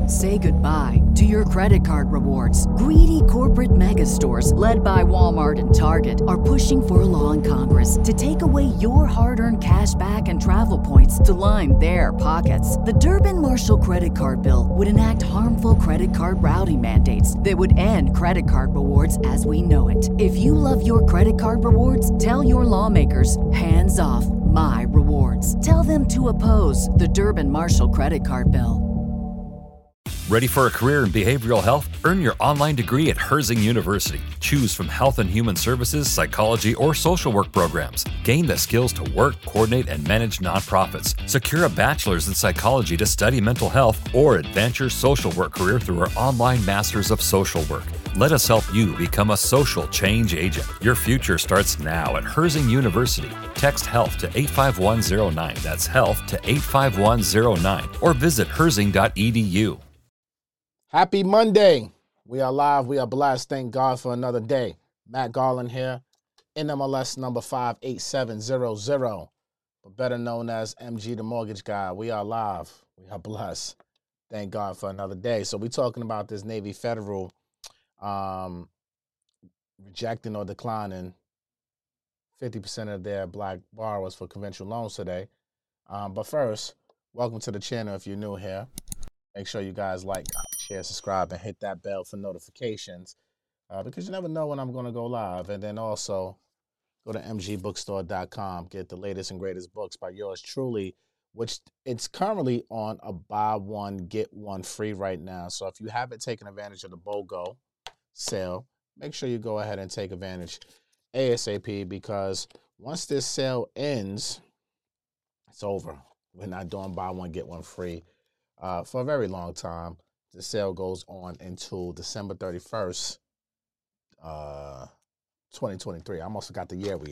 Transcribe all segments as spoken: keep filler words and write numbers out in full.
Say goodbye to your credit card rewards. Greedy corporate mega stores, led by Walmart and Target, are pushing for a law in Congress to take away your hard-earned cash back and travel points to line their pockets. The Durbin-Marshall credit card bill would enact harmful credit card routing mandates that would end credit card rewards as we know it. If you love your credit card rewards, tell your lawmakers, hands off my rewards. Tell them to oppose the Durbin-Marshall credit card bill. Ready for a career in behavioral health? Earn your online degree at Herzing University. Choose from health and human services, psychology, or social work programs. Gain the skills to work, coordinate, and manage nonprofits. Secure a bachelor's in psychology to study mental health, or advance your social work career through our online Masters of Social Work. Let us help you become a social change agent. Your future starts now at Herzing University. Text HEALTH to eight five one zero nine. That's HEALTH to eight five one zero nine. Or visit herzing dot e d u. Happy Monday. We are live. We are blessed. Thank God for another day. Matt Garland here, N M L S number five eight seven zero zero, but better known as M G the Mortgage Guy. We are live. We are blessed. Thank God for another day. So we're talking about this Navy Federal um, rejecting or declining fifty percent of their black borrowers for conventional loans today. Um, but first, welcome to the channel if you're new here. Make sure you guys like, share, subscribe, and hit that bell for notifications uh, because you never know when I'm going to go live. And then also go to m g bookstore dot com, get the latest and greatest books by yours truly, which it's currently on a buy one, get one free right now. So if you haven't taken advantage of the BOGO sale, make sure you go ahead and take advantage ASAP because once this sale ends, it's over. We're not doing buy one, get one free. Uh, for a very long time. The sale goes on until December thirty-first, uh, twenty twenty-three. I almost forgot the year we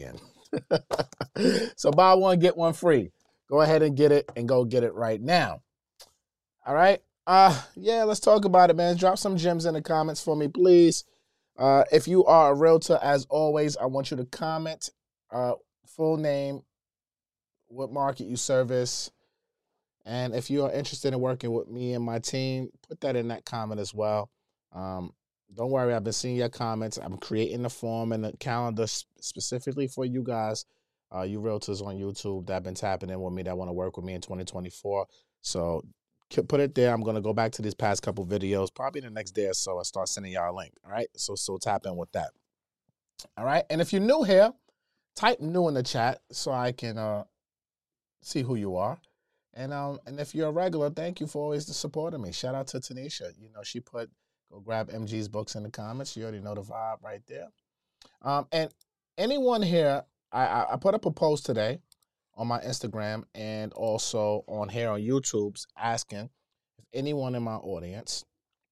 in. So buy one, get one free. Go ahead and get it and go get it right now. All right? Uh, yeah, let's talk about it, man. Drop some gems in the comments for me, please. Uh, if you are a realtor, as always, I want you to comment uh, full name, what market you service, and if you are interested in working with me and my team, put that in that comment as well. Um, don't worry, I've been seeing your comments. I'm creating the form and the calendar specifically for you guys, uh, you realtors on YouTube that have been tapping in with me that want to work with me in twenty twenty-four. So put it there. I'm going to go back to these past couple videos, probably the next day or so, and start sending y'all a link. All right? So, so tap in with that. All right? And if you're new here, type new in the chat so I can uh, see who you are. And um, and if you're a regular, thank you for always supporting me. Shout out to Tanisha. You know, she put, go grab M G's books in the comments. You already know the vibe right there. Um, and anyone here, I, I put up a post today on my Instagram and also on here on YouTube asking if anyone in my audience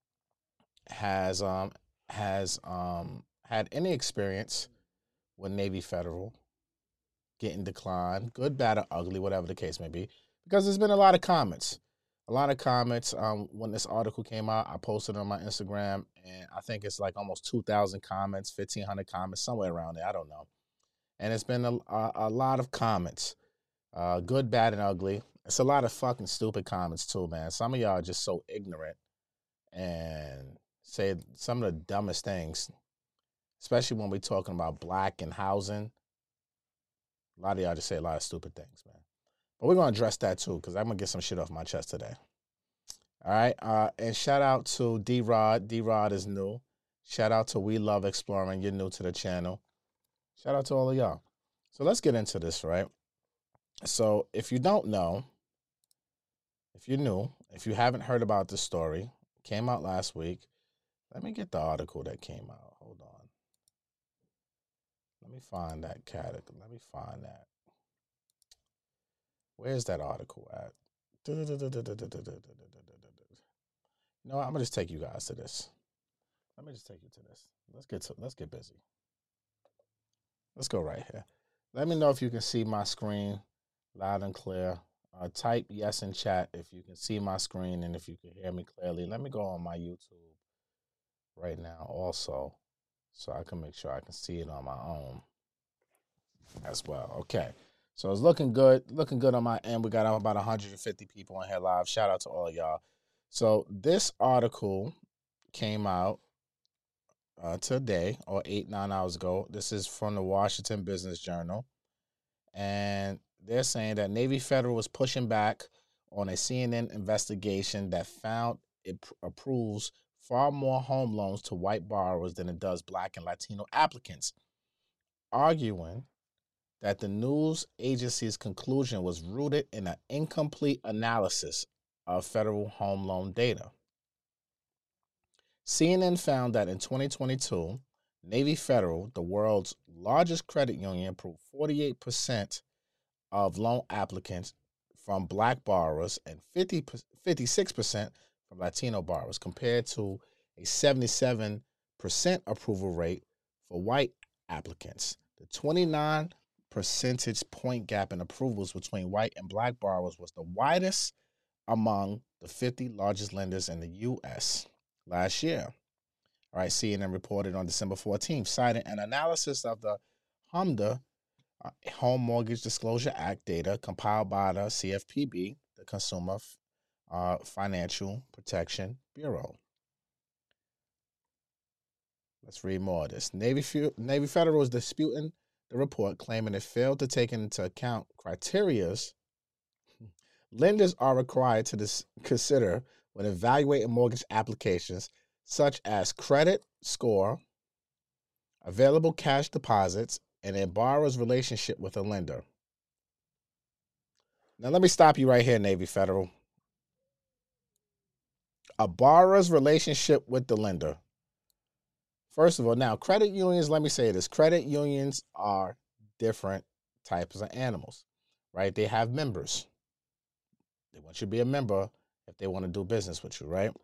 has um has um had any experience with Navy Federal getting declined, good, bad, or ugly, whatever the case may be. Because there's been a lot of comments. A lot of comments. Um, when this article came out, I posted it on my Instagram, and I think it's like almost two thousand comments, fifteen hundred comments, somewhere around there. I don't know. And it's been a, a, a lot of comments, uh, good, bad, and ugly. It's a lot of fucking stupid comments, too, man. Some of y'all are just so ignorant and say some of the dumbest things, especially when we're talking about black and housing. A lot of y'all just say a lot of stupid things, man. But we're going to address that, too, because I'm going to get some shit off my chest today. All right? Uh, and shout out to D-Rod. D-Rod is new. Shout out to We Love Exploring. You're new to the channel. Shout out to all of y'all. So let's get into this, right? So if you don't know, if you're new, if you haven't heard about this story, it came out last week. Let me get the article that came out. Hold on. Let me find that category. Let me find that. Where's that article at? No, I'm gonna just take you guys to this. Let me just take you to this. Let's get to, let's get busy. Let's go right here. Let me know if you can see my screen loud and clear. Uh, type yes in chat if you can see my screen and if you can hear me clearly. Let me go on my YouTube right now also so I can make sure I can see it on my own as well. Okay. So it's looking good, looking good on my end. We got about one hundred fifty people on here live. Shout out to all of y'all. So this article came out uh, today or eight, nine hours ago. This is from the Washington Business Journal. And they're saying that Navy Federal was pushing back on a C N N investigation that found it pr- approves far more home loans to white borrowers than it does Black and Latino applicants, arguing that the news agency's conclusion was rooted in an incomplete analysis of federal home loan data. C N N found that in twenty twenty-two, Navy Federal, the world's largest credit union, approved forty-eight percent of loan applicants from Black borrowers and fifty, fifty-six percent from Latino borrowers, compared to a seventy-seven percent approval rate for white applicants. The twenty-nine percentage point gap in approvals between white and Black borrowers was the widest among the fifty largest lenders in the U S last year. All right, C N N reported on December fourteenth, citing an analysis of the HMDA, uh, Home Mortgage Disclosure Act data compiled by the C F P B, the Consumer uh, Financial Protection Bureau. Let's read more of this. Navy, Navy Federal is disputing the report, claiming it failed to take into account criterias lenders are required to dis- consider when evaluating mortgage applications, such as credit score, available cash deposits, and a borrower's relationship with a lender. Now, let me stop you right here, Navy Federal. A borrower's relationship with the lender. First of all, now, credit unions, let me say this. Credit unions are different types of animals, right? They have members. They want you to be a member if they want to do business with you, right?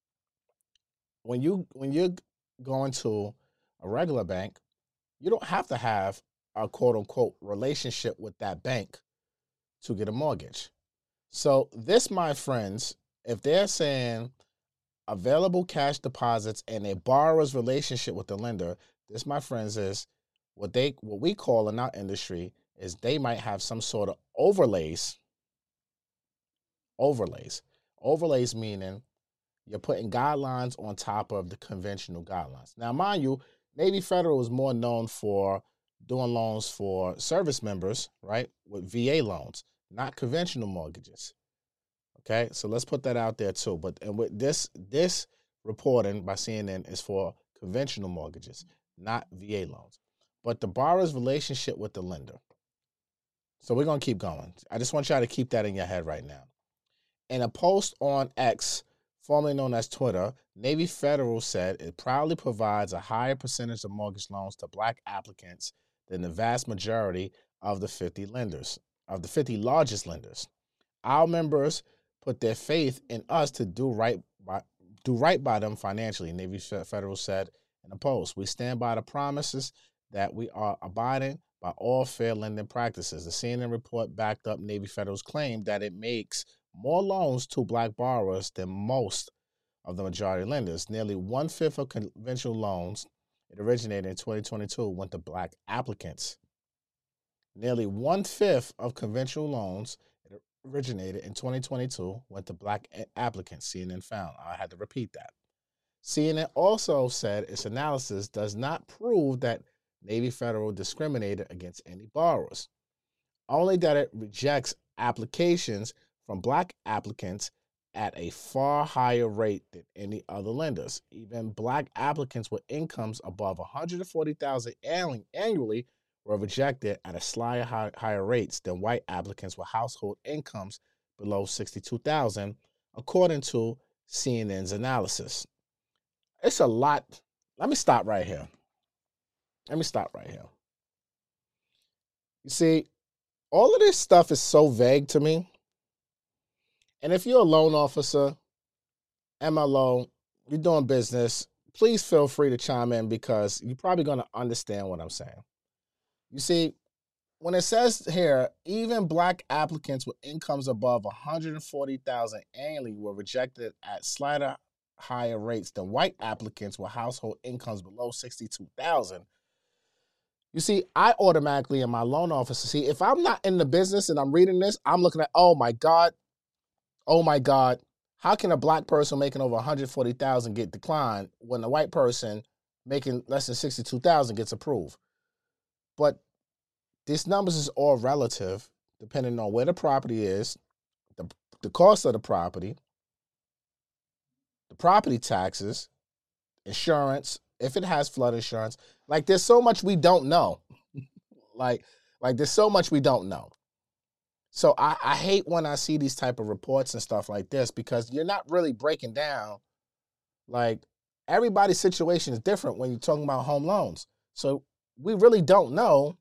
When you when you're going to a regular bank, you don't have to have a quote unquote relationship with that bank to get a mortgage. So this, my friends, if they're saying available cash deposits and a borrower's relationship with the lender, this, my friends, is what they what we call in our industry is they might have some sort of overlays. Overlays. Overlays meaning you're putting guidelines on top of the conventional guidelines. Now, mind you, Navy Federal is more known for doing loans for service members, right, with V A loans, not conventional mortgages. Okay, so let's put that out there too. But and with this this reporting by C N N is for conventional mortgages, not V A loans. But the borrower's relationship with the lender. So we're gonna keep going. I just want y'all to keep that in your head right now. In a post on X, formerly known as Twitter, Navy Federal said it proudly provides a higher percentage of mortgage loans to Black applicants than the vast majority of the fifty lenders, of the fifty largest lenders. Our members put their faith in us to do right by do right by them financially, Navy Federal said in a post. We stand by the promises that we are abiding by all fair lending practices. The C N N report backed up Navy Federal's claim that it makes more loans to Black borrowers than most of the majority lenders. Nearly one-fifth of conventional loans it originated in twenty twenty-two went to Black applicants. Nearly one-fifth of conventional loans it originated in twenty twenty-two went to Black applicants, C N N found. I had to repeat that. C N N also said its analysis does not prove that Navy Federal discriminated against any borrowers, only that it rejects applications from Black applicants at a far higher rate than any other lenders. Even Black applicants with incomes above one hundred forty thousand dollars annually were rejected at a slightly high, higher rates than white applicants with household incomes below sixty-two thousand dollars, according to C N N's analysis. It's a lot. Let me stop right here. Let me stop right here. You see, all of this stuff is so vague to me. And if you're a loan officer, M L O, you're doing business, please feel free to chime in because you're probably going to understand what I'm saying. You see, when it says here, even Black applicants with incomes above one hundred forty thousand dollars annually were rejected at slightly higher rates than white applicants with household incomes below sixty-two thousand dollars. You see, I automatically in my loan officer, see, if I'm not in the business and I'm reading this, I'm looking at, oh my God, oh my God, how can a black person making over one hundred forty thousand dollars get declined when a white person making less than sixty-two thousand dollars gets approved? But these numbers is all relative, depending on where the property is, the, the cost of the property, the property taxes, insurance, if it has flood insurance. Like, there's so much we don't know. like, like there's so much we don't know. So I, I hate when I see these type of reports and stuff like this, because you're not really breaking down, like, everybody's situation is different when you're talking about home loans. So we really don't know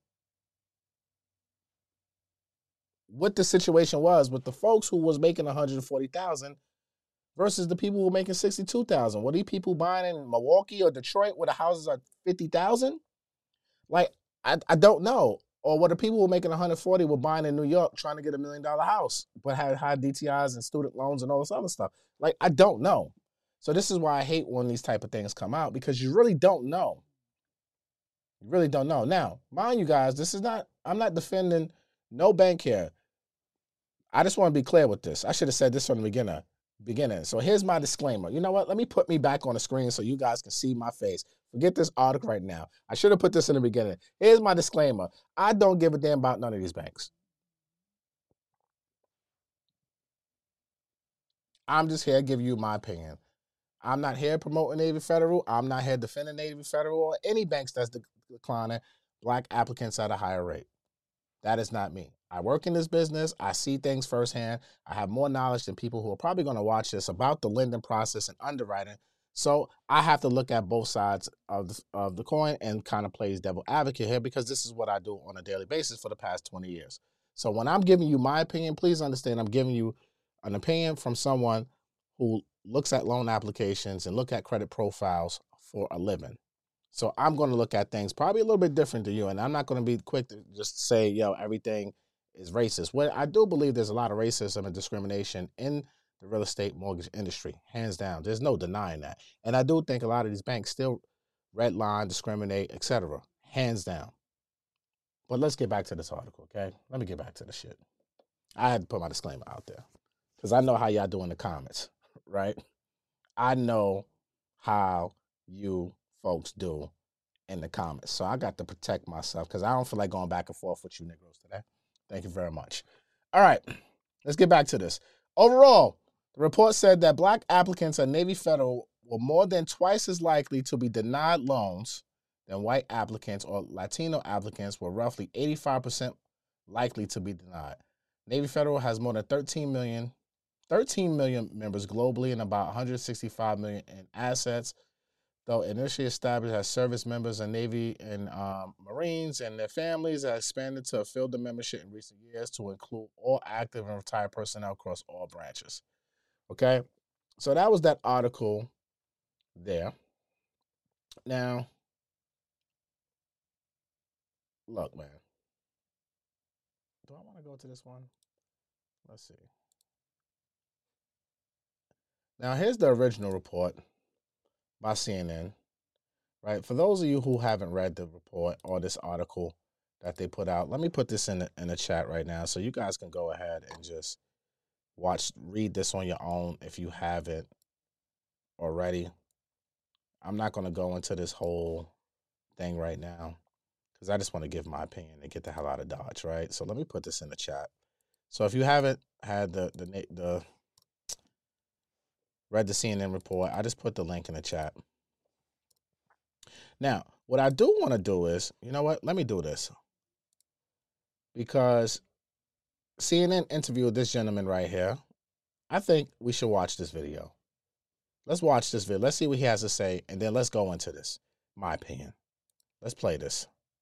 what the situation was with the folks who was making one hundred forty thousand dollars versus the people who were making sixty-two thousand dollars. Were these people buying in Milwaukee or Detroit where the houses are fifty thousand dollars? Like, I, I don't know. Or were the people who were making one hundred forty were buying in New York trying to get a million dollar house, but had high D T Is and student loans and all this other stuff? Like, I don't know. So this is why I hate when these type of things come out, because you really don't know. You really don't know. Now, mind you guys, this is not, I'm not defending no bank here. I just want to be clear with this. I should have said this from the beginning. beginning. So here's my disclaimer. You know what? Let me put me back on the screen so you guys can see my face. Forget this article right now. I should have put this in the beginning. Here's my disclaimer. I don't give a damn about none of these banks. I'm just here to give you my opinion. I'm not here promoting Navy Federal. I'm not here defending Navy Federal or any banks that's declining black applicants at a higher rate. That is not me. I work in this business. I see things firsthand. I have more knowledge than people who are probably going to watch this about the lending process and underwriting. So I have to look at both sides of the, of the coin and kind of play devil advocate here, because this is what I do on a daily basis for the past twenty years. So when I'm giving you my opinion, please understand I'm giving you an opinion from someone who looks at loan applications and look at credit profiles for a living. So I'm going to look at things probably a little bit different to you, and I'm not going to be quick to just say, yo, everything is racist. Well, I do believe there's a lot of racism and discrimination in the real estate mortgage industry, hands down. There's no denying that. And I do think a lot of these banks still redline, discriminate, et cetera, hands down. But let's get back to this article, okay? Let me get back to the shit. I had to put my disclaimer out there because I know how y'all do in the comments, right? I know how you folks do in the comments. So I got to protect myself because I don't feel like going back and forth with you Negroes today. Thank you very much. All right, let's get back to this. Overall, the report said that black applicants at Navy Federal were more than twice as likely to be denied loans than white applicants, or Latino applicants were roughly eighty-five percent likely to be denied. Navy Federal has more than thirteen million, thirteen million members globally and about one hundred sixty-five million in assets. Though initially established as service members of Navy and um, Marines and their families, have expanded to fill the membership in recent years to include all active and retired personnel across all branches. Okay, so that was that article there. Now, look, man. Do I want to go to this one? Let's see. Now, here's the original report by C N N, right? For those of you who haven't read the report or this article that they put out, let me put this in the, in the chat right now so you guys can go ahead and just watch, read this on your own if you haven't already. I'm not going to go into this whole thing right now because I just want to give my opinion and get the hell out of Dodge, right? So let me put this in the chat. So if you haven't had the the the read the C N N report, I just put the link in the chat. Now, what I do want to do is, you know what? Let me do this. Because C N N interviewed this gentleman right here. I think we should watch this video. Let's watch this video. Let's see what he has to say, and then let's go into this. My opinion. Let's play this.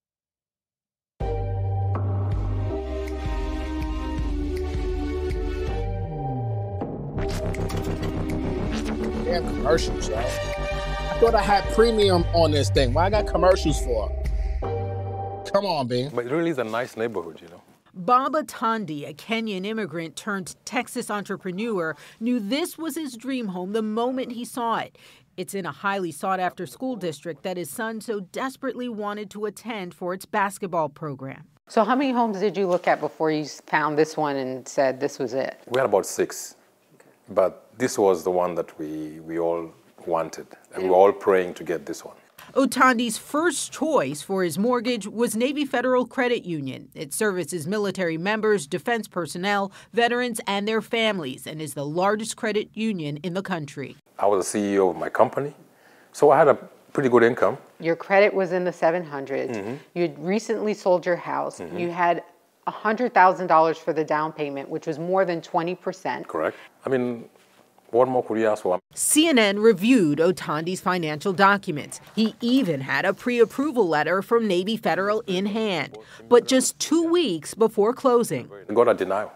Damn commercials, y'all. I thought I had premium on this thing. Why I got commercials for? Come on, B. But it really is a nice neighborhood, you know. Baba Tandi, a Kenyan immigrant turned Texas entrepreneur, knew this was his dream home the moment he saw it. It's in a highly sought-after school district that his son so desperately wanted to attend for its basketball program. So how many homes did you look at before you found this one and said this was it? We had about six. But this was the one that we, we all wanted, and we were all praying to get this one. Otandi's first choice for his mortgage was Navy Federal Credit Union. It services military members, defense personnel, veterans, and their families, and is the largest credit union in the country. I was the C E O of my company, so I had a pretty good income. Your credit was in the seven hundreds. Mm-hmm. You had recently sold your house. Mm-hmm. You had one hundred thousand dollars for the down payment, which was more than twenty percent. Correct. I mean, what more could you ask for? C N N reviewed Otandi's financial documents. He even had a pre-approval letter from Navy Federal in hand. But just two weeks before closing, I got a denial.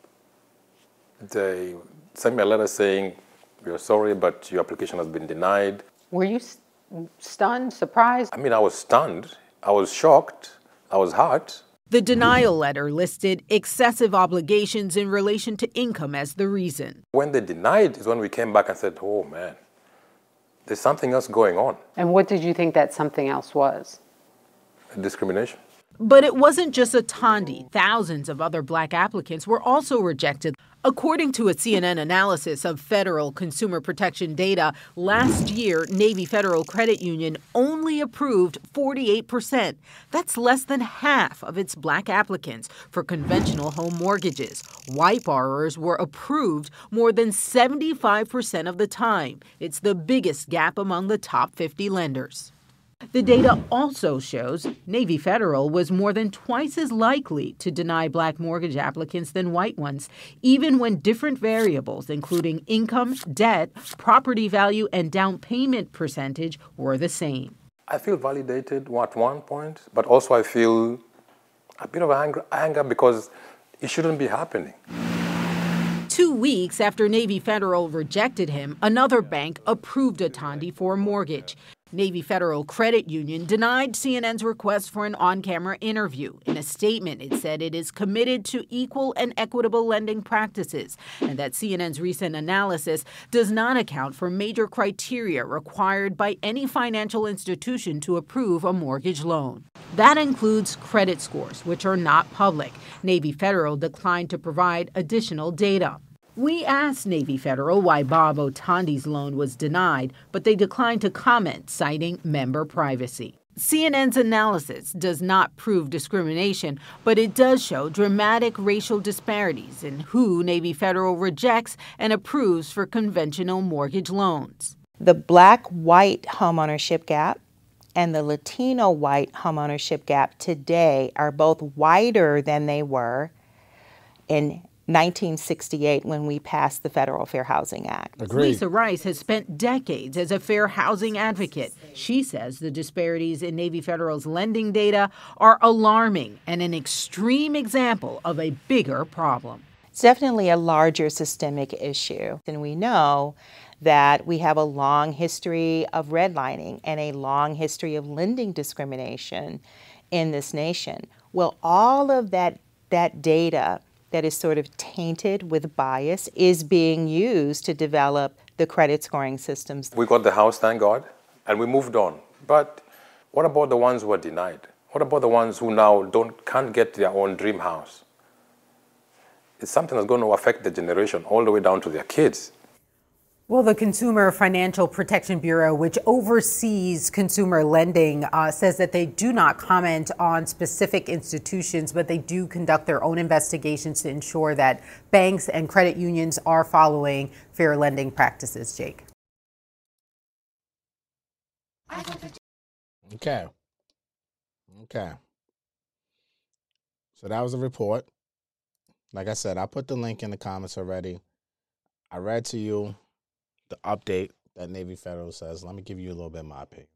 They sent me a letter saying, "We're sorry, but your application has been denied." Were you st- stunned, surprised? I mean, I was stunned. I was shocked. I was hurt. the denial letter listed excessive obligations in relation to income as the reason. When they denied is when we came back and said, oh man, there's something else going on. And what did you think that something else was? Discrimination. But it wasn't just Otandi. Thousands of other black applicants were also rejected. According to a C N N analysis of federal consumer protection data, last year, Navy Federal Credit Union only approved forty-eight percent. That's less than half of its black applicants for conventional home mortgages. White borrowers were approved more than seventy-five percent of the time. It's the biggest gap among the top fifty lenders. The data also shows Navy Federal was more than twice as likely to deny black mortgage applicants than white ones, even when different variables, including income, debt, property value, and down payment percentage, were the same. I feel validated at one point, but also I feel a bit of anger, anger because it shouldn't be happening. Two weeks after Navy Federal rejected him, another bank approved Otandi for a mortgage. Navy Federal Credit Union denied C N N's request for an on-camera interview. In a statement, it said it is committed to equal and equitable lending practices and that C N N's recent analysis does not account for major criteria required by any financial institution to approve a mortgage loan. That includes credit scores, which are not public. Navy Federal declined to provide additional data. We asked Navy Federal why Bob Otandi's loan was denied, but they declined to comment, citing member privacy. C N N's analysis does not prove discrimination, but it does show dramatic racial disparities in who Navy Federal rejects and approves for conventional mortgage loans. The black-white homeownership gap and the Latino-white homeownership gap today are both wider than they were in nineteen sixty-eight when we passed the Federal Fair Housing Act. Agreed. Lisa Rice has spent decades as a fair housing advocate. She says the disparities in Navy Federal's lending data are alarming and an extreme example of a bigger problem. It's definitely a larger systemic issue. And we know that we have a long history of redlining and a long history of lending discrimination in this nation. Well, all of that, that data that is sort of tainted with bias is being used to develop the credit scoring systems. We got the house, thank God, and we moved on. But what about the ones who are denied? What about the ones who now don't can't get their own dream house? It's something that's going to affect the generation all the way down to their kids. Well, the Consumer Financial Protection Bureau, which oversees consumer lending, uh, says that they do not comment on specific institutions, but they do conduct their own investigations to ensure that banks and credit unions are following fair lending practices. Jake. Okay. Okay. So that was a report. Like I said, I put the link in the comments already. I read to you the update that Navy Federal says. Let me give you a little bit of my opinion.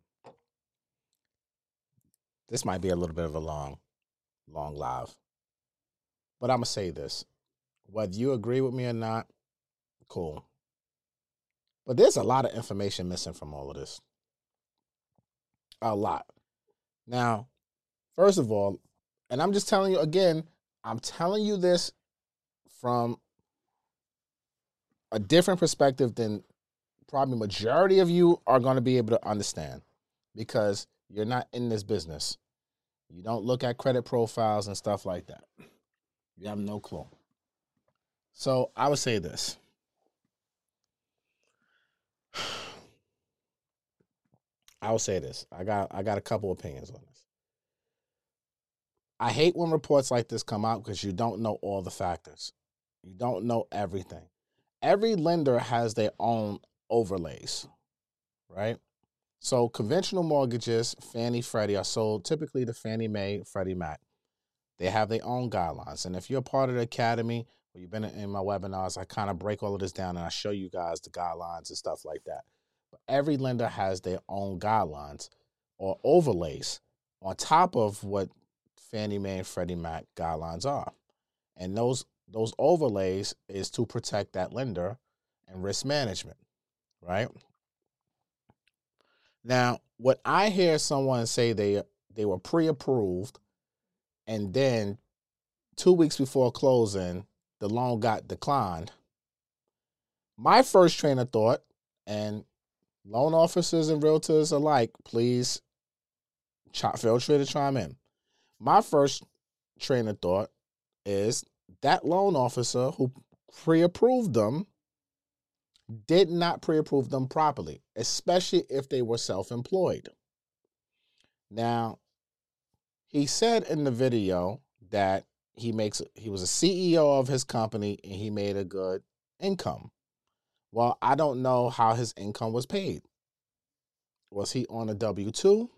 This might be a little bit of a long, long live. But I'm going to say this. Whether you agree with me or not, cool. But there's a lot of information missing from all of this. A lot. Now, first of all, and I'm just telling you again, I'm telling you this from a different perspective than probably majority of you are going to be able to understand, because you're not in this business. You don't look at credit profiles and stuff like that. You have no clue. So I would say this. I will say this. I got I got a couple opinions on this. I hate when reports like this come out because you don't know all the factors. You don't know everything. Every lender has their own overlays, right? So conventional mortgages, Fannie, Freddie, are sold typically to Fannie Mae, Freddie Mac. They have their own guidelines. And if you're a part of the academy or you've been in my webinars, I kind of break all of this down and I show you guys the guidelines and stuff like that. But every lender has their own guidelines or overlays on top of what Fannie Mae and Freddie Mac guidelines are. And those those overlays is to protect that lender and risk management, right? Now, what I hear someone say they they were pre-approved and then two weeks before closing, the loan got declined. My first train of thought, and loan officers and realtors alike, please feel free to chime in. My first train of thought is that loan officer who pre-approved them did not pre-approve them properly, especially if they were self-employed. Now, he said in the video that he makes he was a C E O of his company and he made a good income. Well, I don't know how his income was paid. Was he on a W two?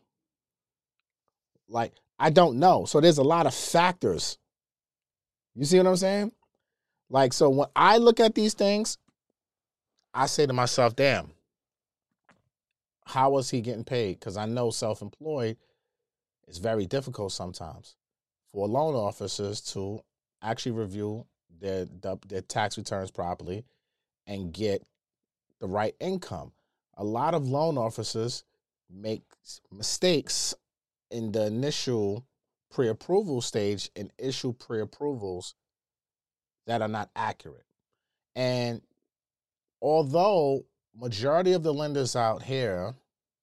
Like, I don't know. So there's a lot of factors. You see what I'm saying? Like, so when I look at these things, I say to myself, damn, how was he getting paid? Because I know self-employed is very difficult sometimes for loan officers to actually review their, their tax returns properly and get the right income. A lot of loan officers make mistakes in the initial pre-approval stage and issue pre-approvals that are not accurate. And although majority of the lenders out here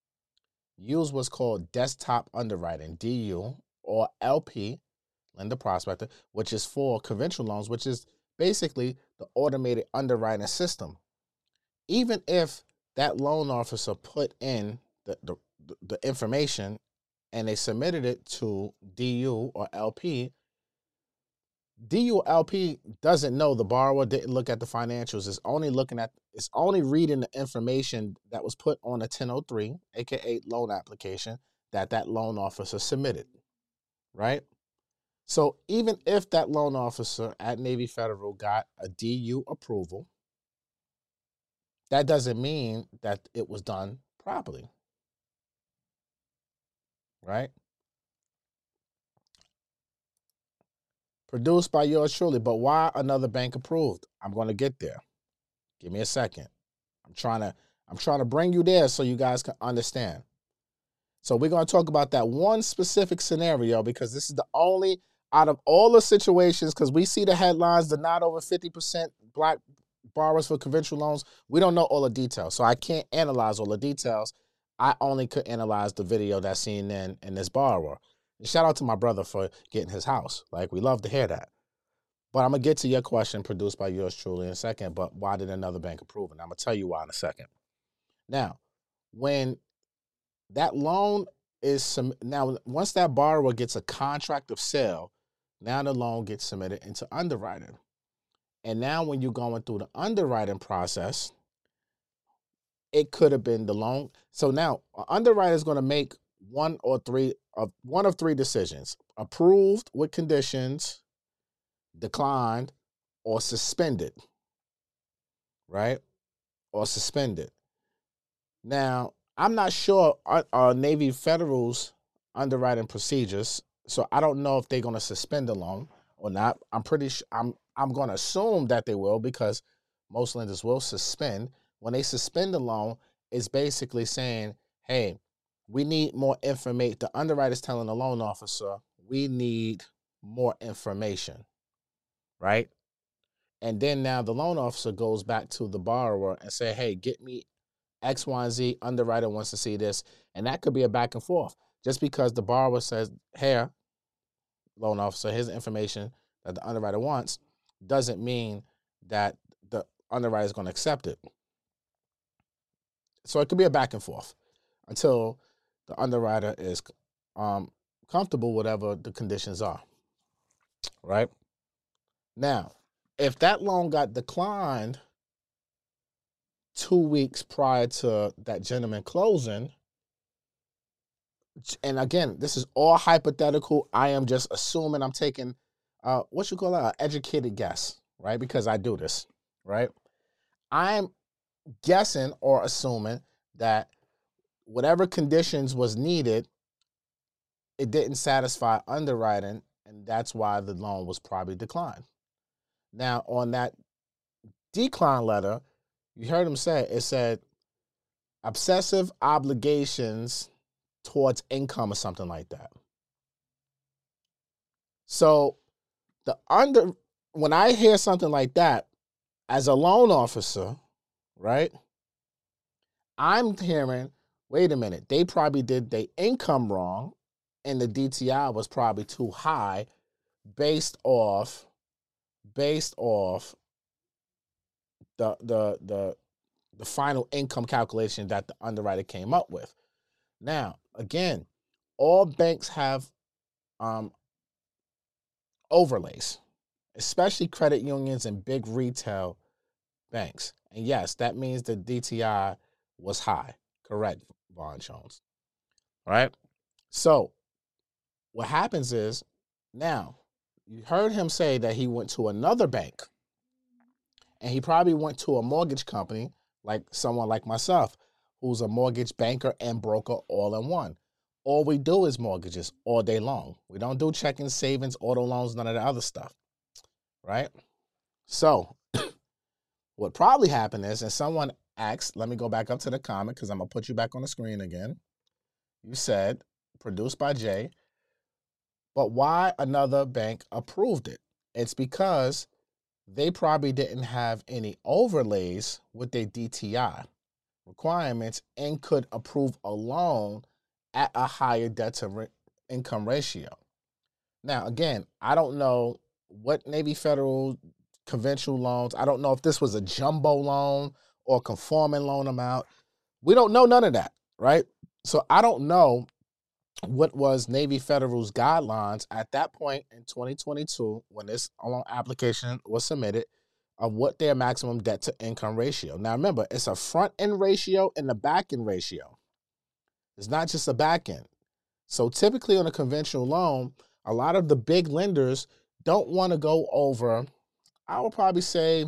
use what's called desktop underwriting, D U, or L P, lender prospector, which is for conventional loans, which is basically the automated underwriting system. Even if that loan officer put in the, the, the information and they submitted it to D U or L P, D U or L P doesn't know, the borrower didn't look at the financials. It's only looking at, it's only reading the information that was put on a ten oh three, aka loan application, that that loan officer submitted, right? So even if that loan officer at Navy Federal got a D U approval, that doesn't mean that it was done properly, right? Produced by yours truly, but why another bank approved? I'm going to get there. Give me a second. I'm trying to I'm trying to bring you there so you guys can understand. So we're going to talk about that one specific scenario because this is the only out of all the situations, because we see the headlines, the not over fifty percent black borrowers for conventional loans. We don't know all the details, so I can't analyze all the details. I only could analyze the video that's seen in and this borrower. And shout out to my brother for getting his house. Like, we love to hear that. But I'm going to get to your question, produced by yours truly, in a second. But why did another bank approve it? And I'm going to tell you why in a second. Now, when that loan is, some, now, once that borrower gets a contract of sale, now the loan gets submitted into underwriting. And now when you're going through the underwriting process, it could have been the loan. So now, an underwriter is going to make one or three of one of three decisions: approved with conditions, declined, or suspended. Right? Or suspended. Now, I'm not sure our, our Navy Federal's underwriting procedures, so I don't know if they're going to suspend the loan or not. I'm pretty sure I'm I'm going to assume that they will, because most lenders will suspend. When they suspend the loan, it's basically saying, hey, we need more information. The underwriter's telling the loan officer, we need more information, right? And then now the loan officer goes back to the borrower and say, hey, get me X, Y, and Z. Underwriter wants to see this. And that could be a back and forth. Just because the borrower says, here, loan officer, here's the information that the underwriter wants, doesn't mean that the underwriter is going to accept it. So it could be a back and forth until the underwriter is um, comfortable whatever the conditions are, right? Now, if that loan got declined two weeks prior to that gentleman closing, and again, this is all hypothetical. I am just assuming, I'm taking, uh, what you call it, an educated guess, right? Because I do this, right? I'm guessing or assuming that whatever conditions was needed, it didn't satisfy underwriting, and that's why the loan was probably declined. Now, on that decline letter, you heard him say, it said obsessive obligations towards income or something like that. So the under when I hear something like that, as a loan officer, right, I'm hearing, wait a minute, they probably did their income wrong, and the D T I was probably too high based off based off the the the the final income calculation that the underwriter came up with. Now, again, all banks have um, overlays, especially credit unions and big retail banks. And yes, that means the D T I was high. Correct, Vaughn Jones. All right? So what happens is, now, you heard him say that he went to another bank, and he probably went to a mortgage company, like someone like myself, who's a mortgage banker and broker all in one. All we do is mortgages all day long. We don't do checking, savings, auto loans, none of the other stuff, right? So what probably happened is, and someone asked, let me go back up to the comment because I'm going to put you back on the screen again. You said, produced by Jay, but why another bank approved it? It's because they probably didn't have any overlays with their D T I requirements and could approve a loan at a higher debt to re- income ratio. Now, again, I don't know what Navy Federal conventional loans, I don't know if this was a jumbo loan or conforming loan amount. We don't know none of that, right? So I don't know what was Navy Federal's guidelines at that point in twenty twenty-two when this loan application was submitted of what their maximum debt to income ratio. Now remember, it's a front end ratio and a back end ratio. It's not just a back end. So typically on a conventional loan, a lot of the big lenders don't want to go over, I would probably say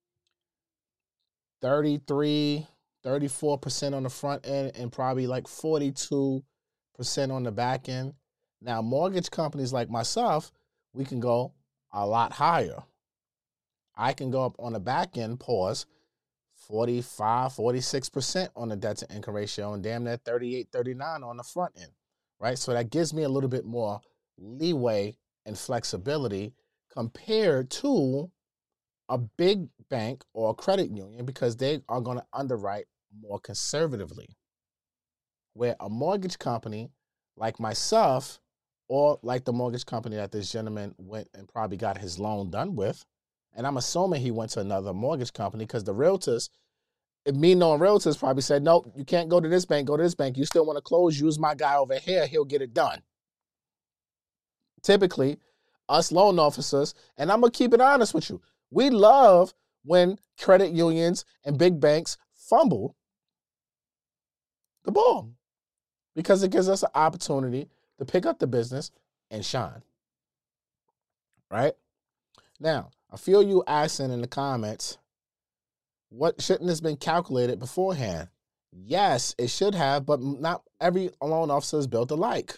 thirty-three, thirty-four percent on the front end and probably like forty-two percent on the back end. Now, mortgage companies like myself, we can go a lot higher. I can go up on the back end, pause, forty-five, forty-six percent on the debt to income ratio and damn near thirty-eight, thirty-nine on the front end, right? So that gives me a little bit more leeway and flexibility compared to a big bank or a credit union because they are going to underwrite more conservatively. Where a mortgage company like myself or like the mortgage company that this gentleman went and probably got his loan done with, and I'm assuming he went to another mortgage company because the realtors, me knowing realtors probably said, nope, you can't go to this bank, go to this bank. You still want to close, use my guy over here, he'll get it done. Typically, us loan officers, and I'm going to keep it honest with you, we love when credit unions and big banks fumble the ball because it gives us an opportunity to pick up the business and shine, right? Now, I feel you asking in the comments, what shouldn't this been calculated beforehand? Yes, it should have, but not every loan officer is built alike.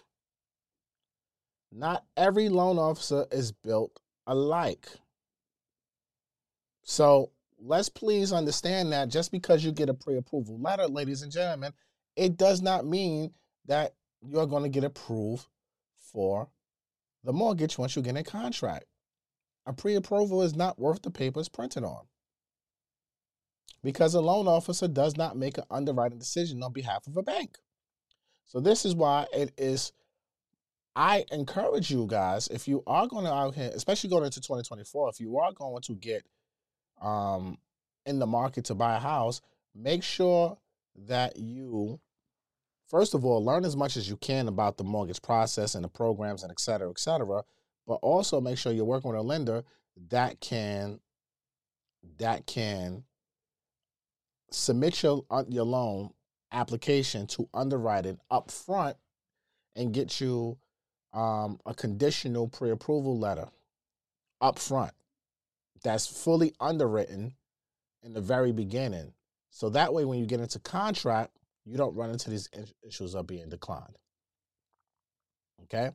Not every loan officer is built alike. So let's please understand that just because you get a pre-approval letter, ladies and gentlemen, it does not mean that you're going to get approved for the mortgage once you get a contract. A pre-approval is not worth the paper it's printed on because a loan officer does not make an underwriting decision on behalf of a bank. So this is why it is, I encourage you guys, if you are going to out here, especially going into twenty twenty-four, if you are going to get um, in the market to buy a house, make sure that you first of all, learn as much as you can about the mortgage process and the programs and et cetera, et cetera. But also make sure you're working with a lender that can that can submit your your loan application to underwrite it up front and get you um, a conditional pre-approval letter up front that's fully underwritten in the very beginning. So that way, when you get into contract, you don't run into these issues of being declined. Okay?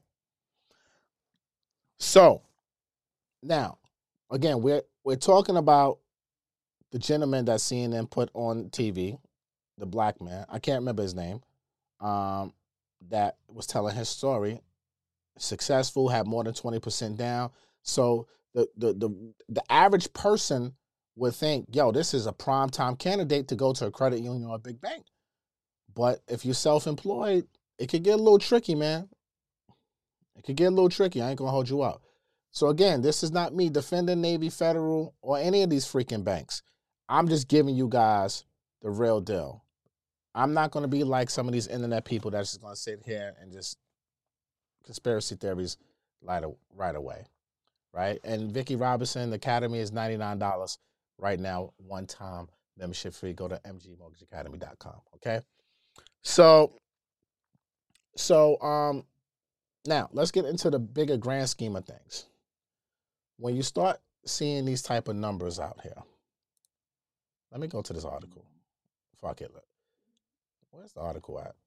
So, now, again, we're we're talking about the gentleman that C N N put on T V, the black man, I can't remember his name, um, that was telling his story. Successful, had more than twenty percent down. So the the the the average person would think, yo, this is a prime time candidate to go to a credit union or a big bank. But if you're self-employed, it could get a little tricky, man. It could get a little tricky. I ain't gonna hold you up. So again, this is not me defending Navy Federal or any of these freaking banks. I'm just giving you guys the real deal. I'm not going to be like some of these internet people that's just going to sit here and just conspiracy theories right, right away, right? And Vicki Robinson, the Academy is ninety-nine dollars right now, one-time membership fee. Go to m g mortgage academy dot com, okay? So, so um, now let's get into the bigger grand scheme of things. When you start seeing these type of numbers out here, let me go to this article. Fuck it. Where's the article at?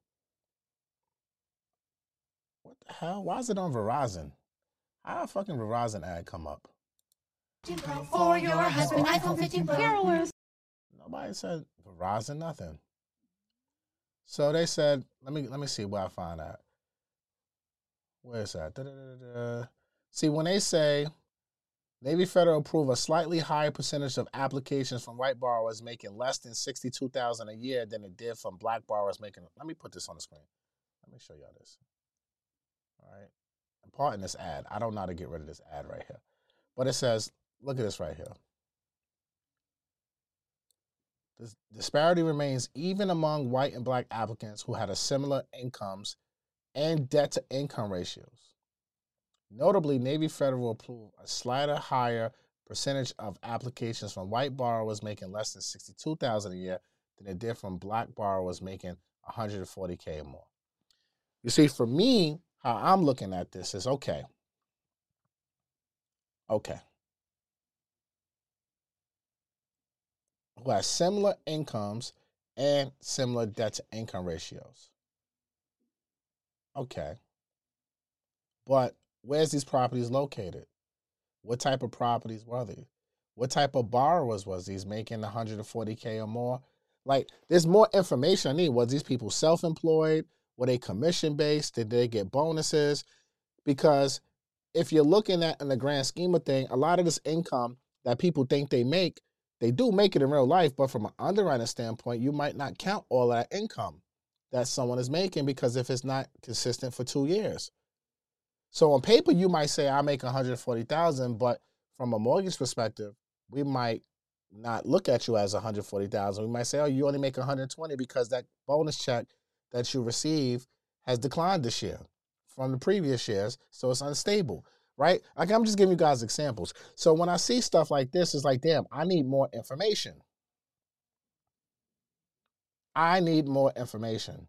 What the hell? Why is it on Verizon? How a fucking Verizon ad come up? For your husband, iPhone fifteen Pro. Nobody said Verizon, nothing. So they said, let me let me see where I find that. Where is that? Da, da, da, da. See, when they say Navy Federal approve a slightly higher percentage of applications from white borrowers making less than sixty-two thousand dollars a year than it did from black borrowers making. Let me put this on the screen. Let me show y'all this. All right. And pardon this ad. I don't know how to get rid of this ad right here. But it says, look at this right here. This disparity remains even among white and black applicants who had a similar incomes and debt-to-income ratios. Notably, Navy Federal approved a slightly higher percentage of applications from white borrowers making less than sixty-two thousand dollars a year than it did from black borrowers making one hundred forty thousand dollars or more. You see, for me, how I'm looking at this is, okay, okay, who has similar incomes and similar debt-to-income ratios. Okay, but where's these properties located? What type of properties were they? What type of borrowers was these making one hundred forty thousand dollars or more? Like, there's more information I need. Was these people self-employed? Were they commission-based? Did they get bonuses? Because if you're looking at in the grand scheme of things, a lot of this income that people think they make, they do make it in real life, but from an underwriting standpoint, you might not count all that income that someone is making because if it's not consistent for two years. So on paper, you might say, I make one hundred forty thousand dollars, but from a mortgage perspective, we might not look at you as one hundred forty thousand dollars. We might say, oh, you only make one hundred twenty thousand dollars because that bonus check that you receive has declined this year from the previous years, so it's unstable, right? Like, I'm just giving you guys examples. So when I see stuff like this, it's like, damn, I need more information. I need more information.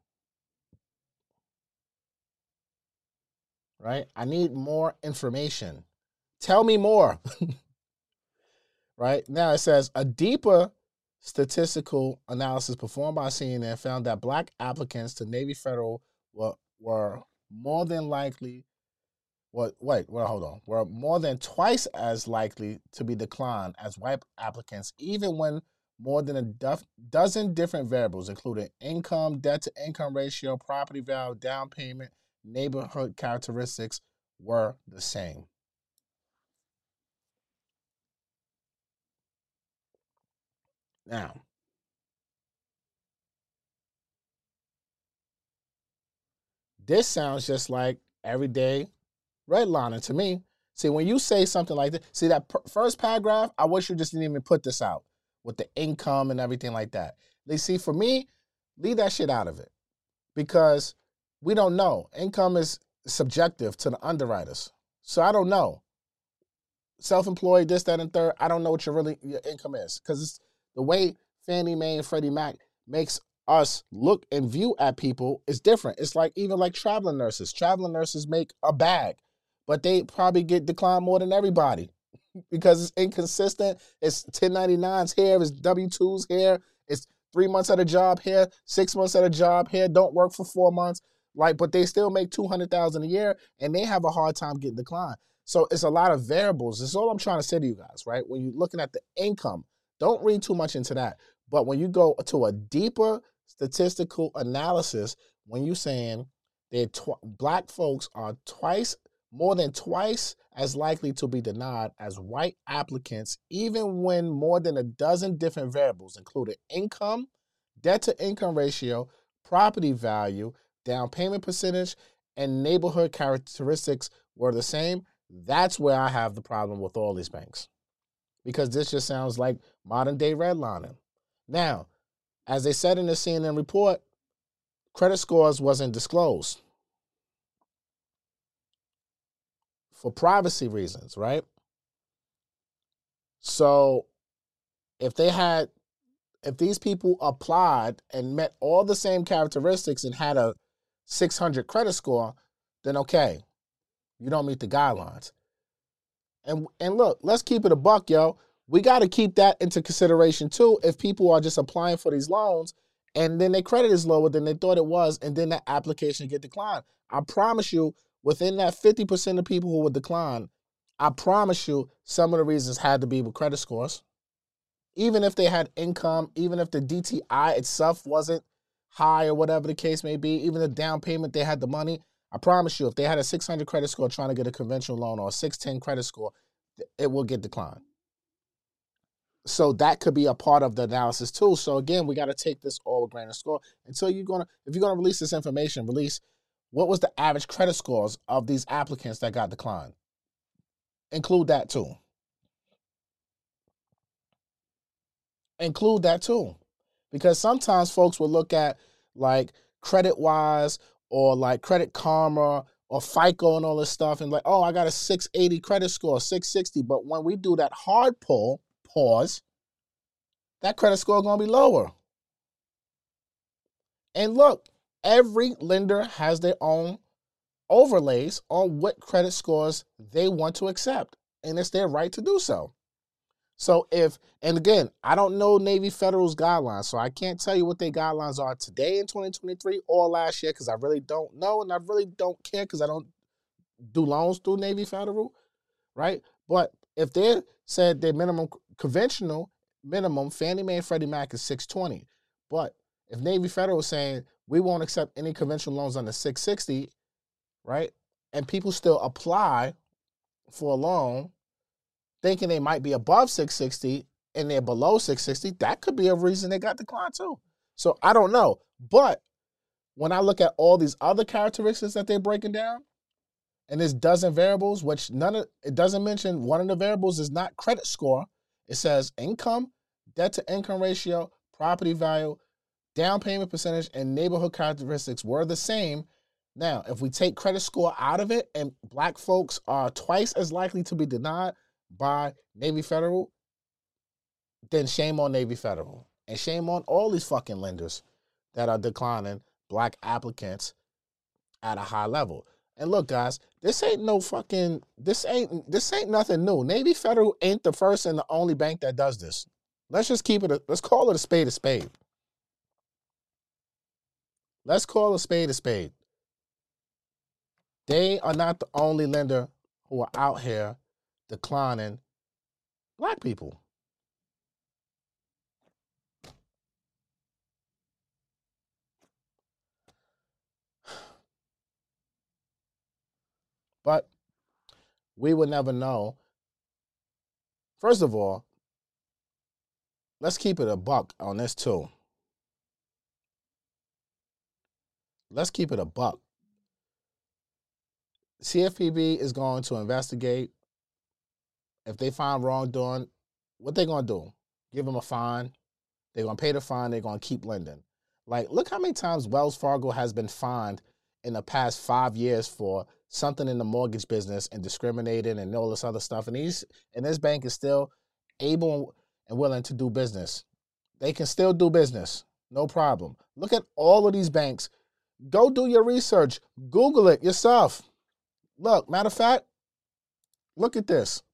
Right? I need more information. Tell me more. Right? Now it says a deeper statistical analysis performed by C N N found that black applicants to Navy Federal were, were more than likely, what, wait, well, hold on, were more than twice as likely to be declined as white applicants, even when more than a do- dozen different variables, including income, debt-to-income ratio, property value, down payment, neighborhood characteristics, were the same. Now, this sounds just like everyday redlining to me. See, when you say something like this, see that per- first paragraph, I wish you just didn't even put this out with the income and everything like that. They see, for me, leave that shit out of it. because we don't know. Income is subjective to the underwriters. So I don't know. Self-employed, this, that, and third, I don't know what your really your income is. Because the way Fannie Mae and Freddie Mac makes us look and view at people is different. It's like even like traveling nurses. Traveling nurses make a bag, but they probably get declined more than everybody because it's inconsistent. It's ten ninety-nines here, it's W two's here, it's three months at a job here, six months at a job here, don't work for four months. Like, but they still make two hundred thousand dollars a year, and they have a hard time getting declined. So it's a lot of variables. That's all I'm trying to say to you guys, right? When you're looking at the income, don't read too much into that. But when you go to a deeper statistical analysis, when you're saying that tw- black folks are twice, more than twice as likely to be denied as white applicants, even when more than a dozen different variables, including income, debt-to-income ratio, property value, down payment percentage, and neighborhood characteristics were the same, that's where I have the problem with all these banks. Because this just sounds like modern-day redlining. Now, as they said in the C N N report, credit scores wasn't disclosed for privacy reasons, right? So if they had, if these people applied and met all the same characteristics and had a six hundred credit score, then okay, you don't meet the guidelines. And and look, let's keep it a buck, yo. We got to keep that into consideration too if people are just applying for these loans and then their credit is lower than they thought it was and then that application get declined. I promise you, within that fifty percent of people who would decline, I promise you some of the reasons had to be with credit scores. Even if they had income, even if the D T I itself wasn't high or whatever the case may be, even the down payment, they had the money. I promise you, if they had a six hundred credit score trying to get a conventional loan or a six ten credit score, it will get declined. So that could be a part of the analysis too. So again, we got to take this all with a grain of salt. Until you're gonna, if you're gonna release this information, release what was the average credit scores of these applicants that got declined. Include that too. Include that too, because sometimes folks will look at like credit wise or like Credit Karma or FICO and all this stuff and like, oh, I got a six eighty credit score, six sixty. But when we do that hard pull, pause, that credit score is going to be lower. And look, every lender has their own overlays on what credit scores they want to accept, and it's their right to do so. So if, and again, I don't know Navy Federal's guidelines, so I can't tell you what their guidelines are today in twenty twenty-three or last year because I really don't know, and I really don't care because I don't do loans through Navy Federal, right? But if they said their minimum conventional minimum, Fannie Mae and Freddie Mac is six twenty. But if Navy Federal is saying we won't accept any conventional loans under six sixty, right? And people still apply for a loan thinking they might be above six sixty and they're below six sixty, that could be a reason they got declined too. So I don't know. But when I look at all these other characteristics that they're breaking down, and there's dozen variables, which none of it doesn't mention one of the variables is not credit score. It says income, debt to income ratio, property value, down payment percentage, and neighborhood characteristics were the same. Now, if we take credit score out of it and black folks are twice as likely to be denied by Navy Federal, then shame on Navy Federal. And shame on all these fucking lenders that are declining black applicants at a high level. And look, guys, this ain't no fucking, this ain't, this ain't nothing new. Navy Federal ain't the first and the only bank that does this. Let's just keep it, a, let's call it a spade a spade. Let's call a spade a spade. They are not the only lender who are out here declining black people. But we would never know. First of all, let's keep it a buck on this too. Let's keep it a buck. C F P B is going to investigate. If they find wrongdoing, what they going to do? Give them a fine. They're going to pay the fine. They're going to keep lending. Like, look how many times Wells Fargo has been fined in the past five years for something in the mortgage business and discriminating and all this other stuff. And these and this bank is still able and willing to do business. They can still do business, no problem. Look at all of these banks. Go do your research. Google it yourself. Look, matter of fact, look at this.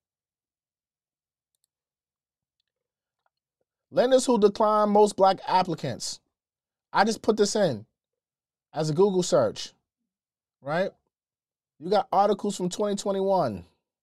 Lenders who decline most black applicants. I just put this in as a Google search, right? You got articles from twenty twenty-one,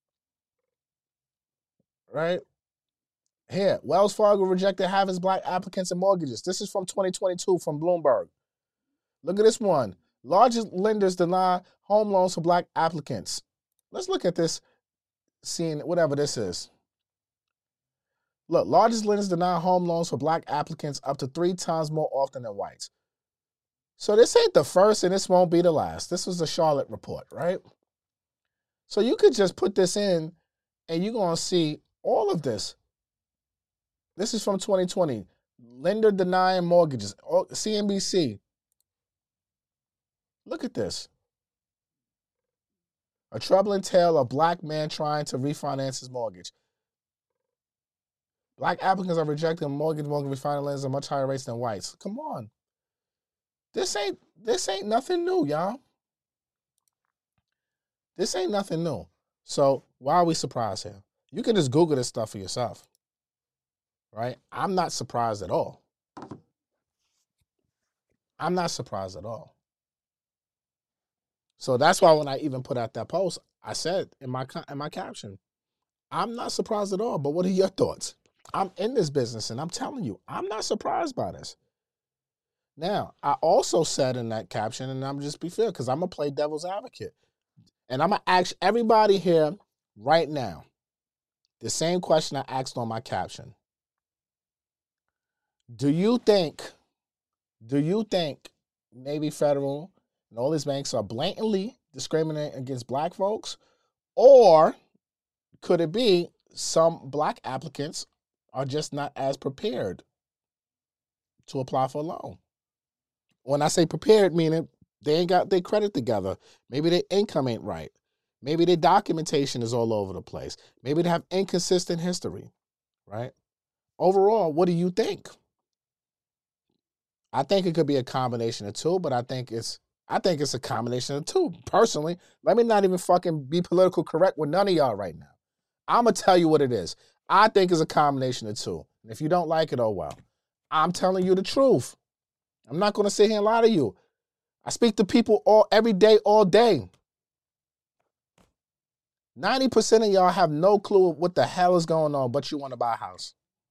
right? Here, Wells Fargo rejected half its black applicants and mortgages. This is from twenty twenty-two from Bloomberg. Look at this one. Largest lenders deny home loans for black applicants. Let's look at this, seeing whatever this is. Look, largest lenders deny home loans for black applicants up to three times more often than whites. So this ain't the first and this won't be the last. This was the Charlotte report, right? So you could just put this in and you're going to see all of this. This is from twenty twenty. Lender denying mortgages. C N B C. Look at this. A troubling tale of black man trying to refinance his mortgage. Black applicants are rejecting mortgage mortgage refinance loans at much higher rates than whites. Come on. This ain't this ain't nothing new, y'all. This ain't nothing new. So why are we surprised here? You can just Google this stuff for yourself. Right? I'm not surprised at all. I'm not surprised at all. So that's why when I even put out that post, I said in my in my caption, I'm not surprised at all. But what are your thoughts? I'm in this business, and I'm telling you, I'm not surprised by this. Now, I also said in that caption, and I'm just be fair, because I'm going to play devil's advocate. And I'm going to ask everybody here right now the same question I asked on my caption. Do you think, do you think Navy Federal and all these banks are blatantly discriminating against black folks? Or could it be some black applicants are just not as prepared to apply for a loan? When I say prepared, meaning they ain't got their credit together. Maybe their income ain't right. Maybe their documentation is all over the place. Maybe they have inconsistent history, right? Overall, what do you think? I think it could be a combination of two, but I think it's I think it's a combination of two. Personally, let me not even fucking be political correct with none of y'all right now. I'm going to tell you what it is. I think it's a combination of two. And if you don't like it, oh well. I'm telling you the truth. I'm not going to sit here and lie to you. I speak to people all every day, all day. ninety percent of y'all have no clue what the hell is going on, but you want to buy a house.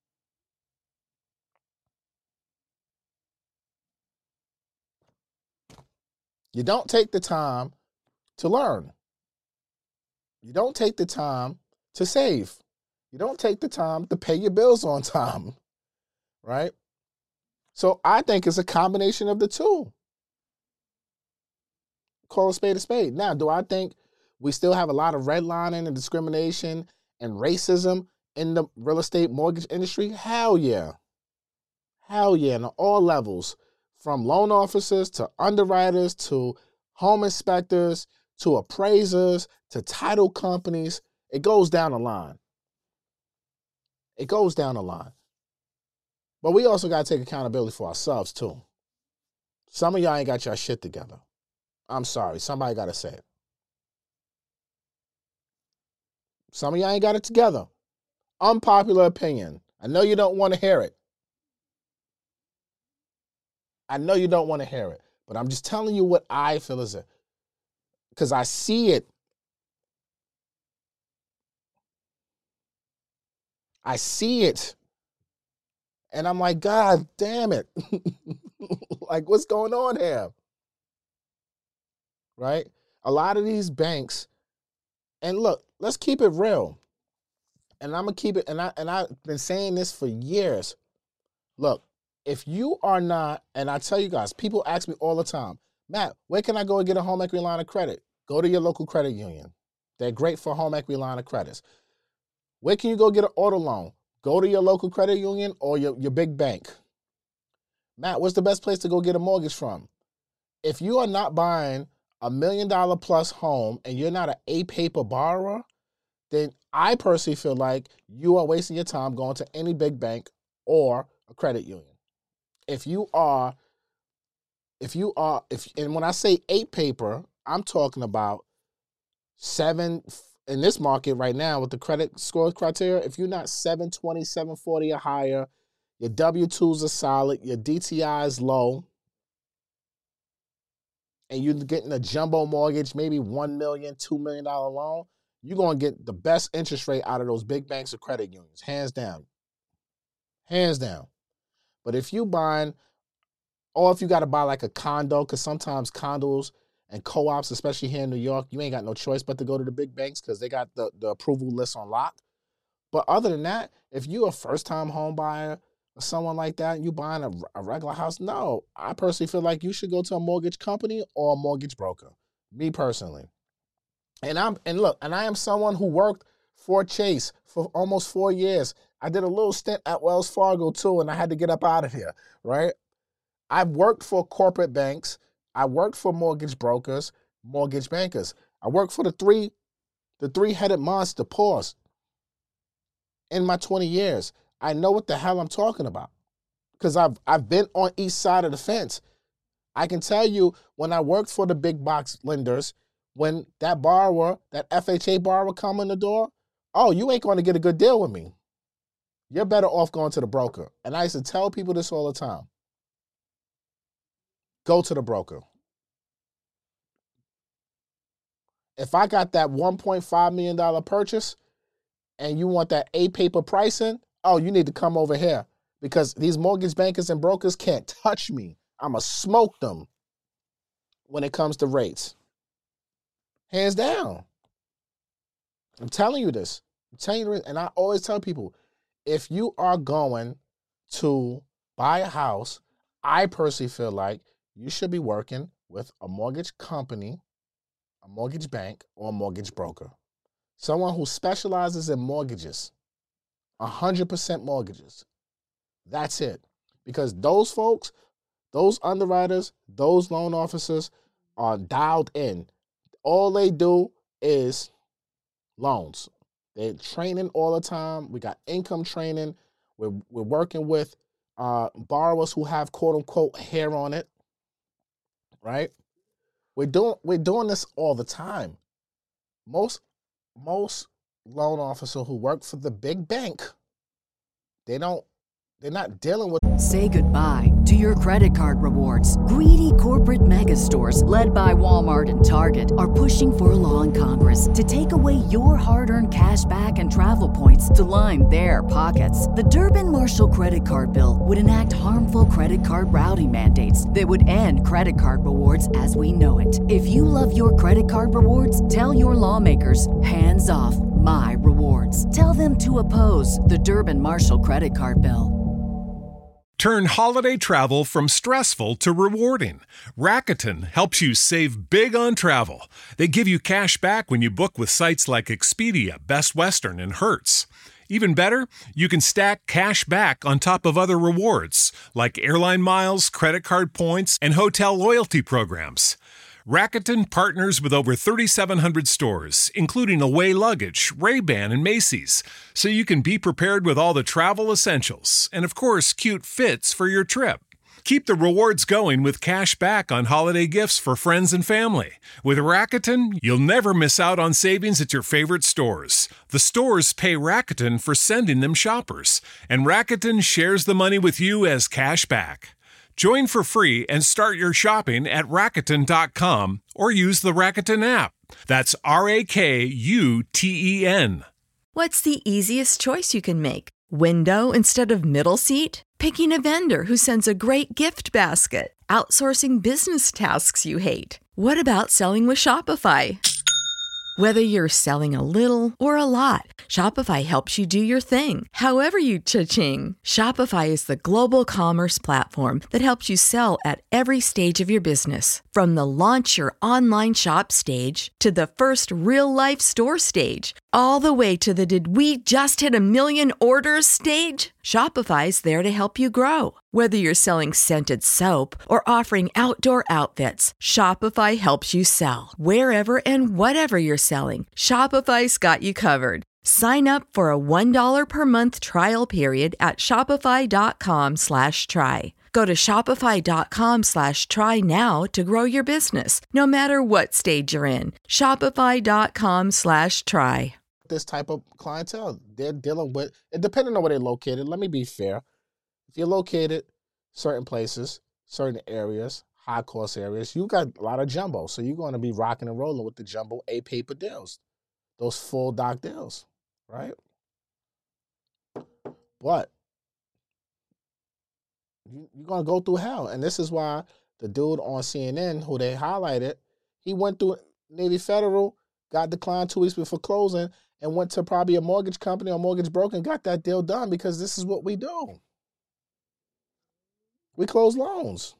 You don't take the time to learn. You don't take the time to save. You don't take the time to pay your bills on time, right? So I think it's a combination of the two. Call a spade a spade. Now, do I think we still have a lot of redlining and discrimination and racism in the real estate mortgage industry? Hell yeah. Hell yeah, on all levels. From loan officers to underwriters to home inspectors to appraisers to title companies. It goes down the line. It goes down the line. But we also got to take accountability for ourselves too. Some of y'all ain't got your shit together. I'm sorry. Somebody got to say it. Some of y'all ain't got it together. Unpopular opinion. I know you don't want to hear it. I know you don't want to hear it, but I'm just telling you what I feel is it. Because I see it. I see it. And I'm like, God damn it. Like, what's going on here? Right? A lot of these banks, and look, let's keep it real. And I'm going to keep it, and, I, and I've been saying this for years. Look, if you are not, and I tell you guys, people ask me all the time, Matt, where can I go and get a home equity line of credit? Go to your local credit union. They're great for home equity line of credits. Where can you go get an auto loan? Go to your local credit union or your, your big bank. Matt, what's the best place to go get a mortgage from? If you are not buying a million dollar plus home and you're not an A-paper borrower, then I personally feel like you are wasting your time going to any big bank or a credit union. If you are, if you are, if and when I say A-paper, I'm talking about seven, in this market right now with the credit score criteria, if you're not seven twenty, seven forty or higher, your W two's are solid, your D T I is low, and you're getting a jumbo mortgage, maybe one million dollars, two million dollars loan, you're going to get the best interest rate out of those big banks or credit unions, hands down. Hands down. But if you buying, or if you got to buy like a condo, because sometimes condos and co-ops, especially here in New York, you ain't got no choice but to go to the big banks because they got the, the approval list on lock. But other than that, if you're a first-time home buyer or someone like that, and you buying a, a regular house, no, I personally feel like you should go to a mortgage company or a mortgage broker, me personally. And I'm and look, and I am someone who worked for Chase for almost four years. I did a little stint at Wells Fargo too, and I had to get up out of here, right? I've worked for corporate banks. I worked for mortgage brokers, mortgage bankers. I worked for the three, the three-headed monster, pause. In my twenty years, I know what the hell I'm talking about because I've I've been on each side of the fence. I can tell you when I worked for the big box lenders, when that borrower, that F H A borrower come in the door, oh, you ain't going to get a good deal with me. You're better off going to the broker. And I used to tell people this all the time. Go to the broker. If I got that one point five million dollars purchase and you want that A-paper pricing, oh, you need to come over here because these mortgage bankers and brokers can't touch me. I'm going to smoke them when it comes to rates. Hands down. I'm telling you this. I'm telling you this. And I always tell people, if you are going to buy a house, I personally feel like you should be working with a mortgage company, a mortgage bank, or a mortgage broker. Someone who specializes in mortgages, one hundred percent mortgages. That's it. Because those folks, those underwriters, those loan officers are dialed in. All they do is loans. They're training all the time. We got income training. We're, we're working with uh, borrowers who have quote-unquote hair on it, right? We're doing, we're doing this all the time. Most, most loan officers who work for the big bank, they don't, they're not dealing with... Say goodbye to your credit card rewards. Greedy corporate mega stores, led by Walmart and Target, are pushing for a law in Congress to take away your hard-earned cash back and travel points to line their pockets. The Durbin-Marshall credit card bill would enact harmful credit card routing mandates that would end credit card rewards as we know it. If you love your credit card rewards, tell your lawmakers, hands off my rewards. Tell them to oppose the Durbin-Marshall credit card bill. Turn holiday travel from stressful to rewarding. Rakuten helps you save big on travel. They give you cash back when you book with sites like Expedia, Best Western, and Hertz. Even better, you can stack cash back on top of other rewards, like airline miles, credit card points, and hotel loyalty programs. Rakuten partners with over thirty-seven hundred stores, including Away Luggage, Ray-Ban, and Macy's, so you can be prepared with all the travel essentials and, of course, cute fits for your trip. Keep the rewards going with cash back on holiday gifts for friends and family. With Rakuten, you'll never miss out on savings at your favorite stores. The stores pay Rakuten for sending them shoppers, and Rakuten shares the money with you as cash back. Join for free and start your shopping at Rakuten dot com or use the Rakuten app. That's R A K U T E N. What's the easiest choice you can make? Window instead of middle seat? Picking a vendor who sends a great gift basket? Outsourcing business tasks you hate? What about selling with Shopify? Whether you're selling a little or a lot, Shopify helps you do your thing, however you cha-ching. Shopify is the global commerce platform that helps you sell at every stage of your business. From the launch your online shop stage to the first real-life store stage, all the way to the did we just hit a million orders stage. Shopify's there to help you grow. Whether you're selling scented soap or offering outdoor outfits, Shopify helps you sell. Wherever and whatever you're selling, Shopify's got you covered. Sign up for a one dollar per month trial period at shopify.com slash try. Go to shopify.com slash try now to grow your business, no matter what stage you're in. Shopify.com slash try. This type of clientele they're dealing with, and depending on where they're located, let me be fair. If you're located certain places, certain areas, high cost areas, you got a lot of jumbo. So you're going to be rocking and rolling with the jumbo A paper deals, those full doc deals, right? But you, you're going to go through hell. And this is why the dude on C N N, who they highlighted, he went through Navy Federal, got declined two weeks before closing, and went to probably a mortgage company or mortgage broker and got that deal done, because this is what we do. We close loans.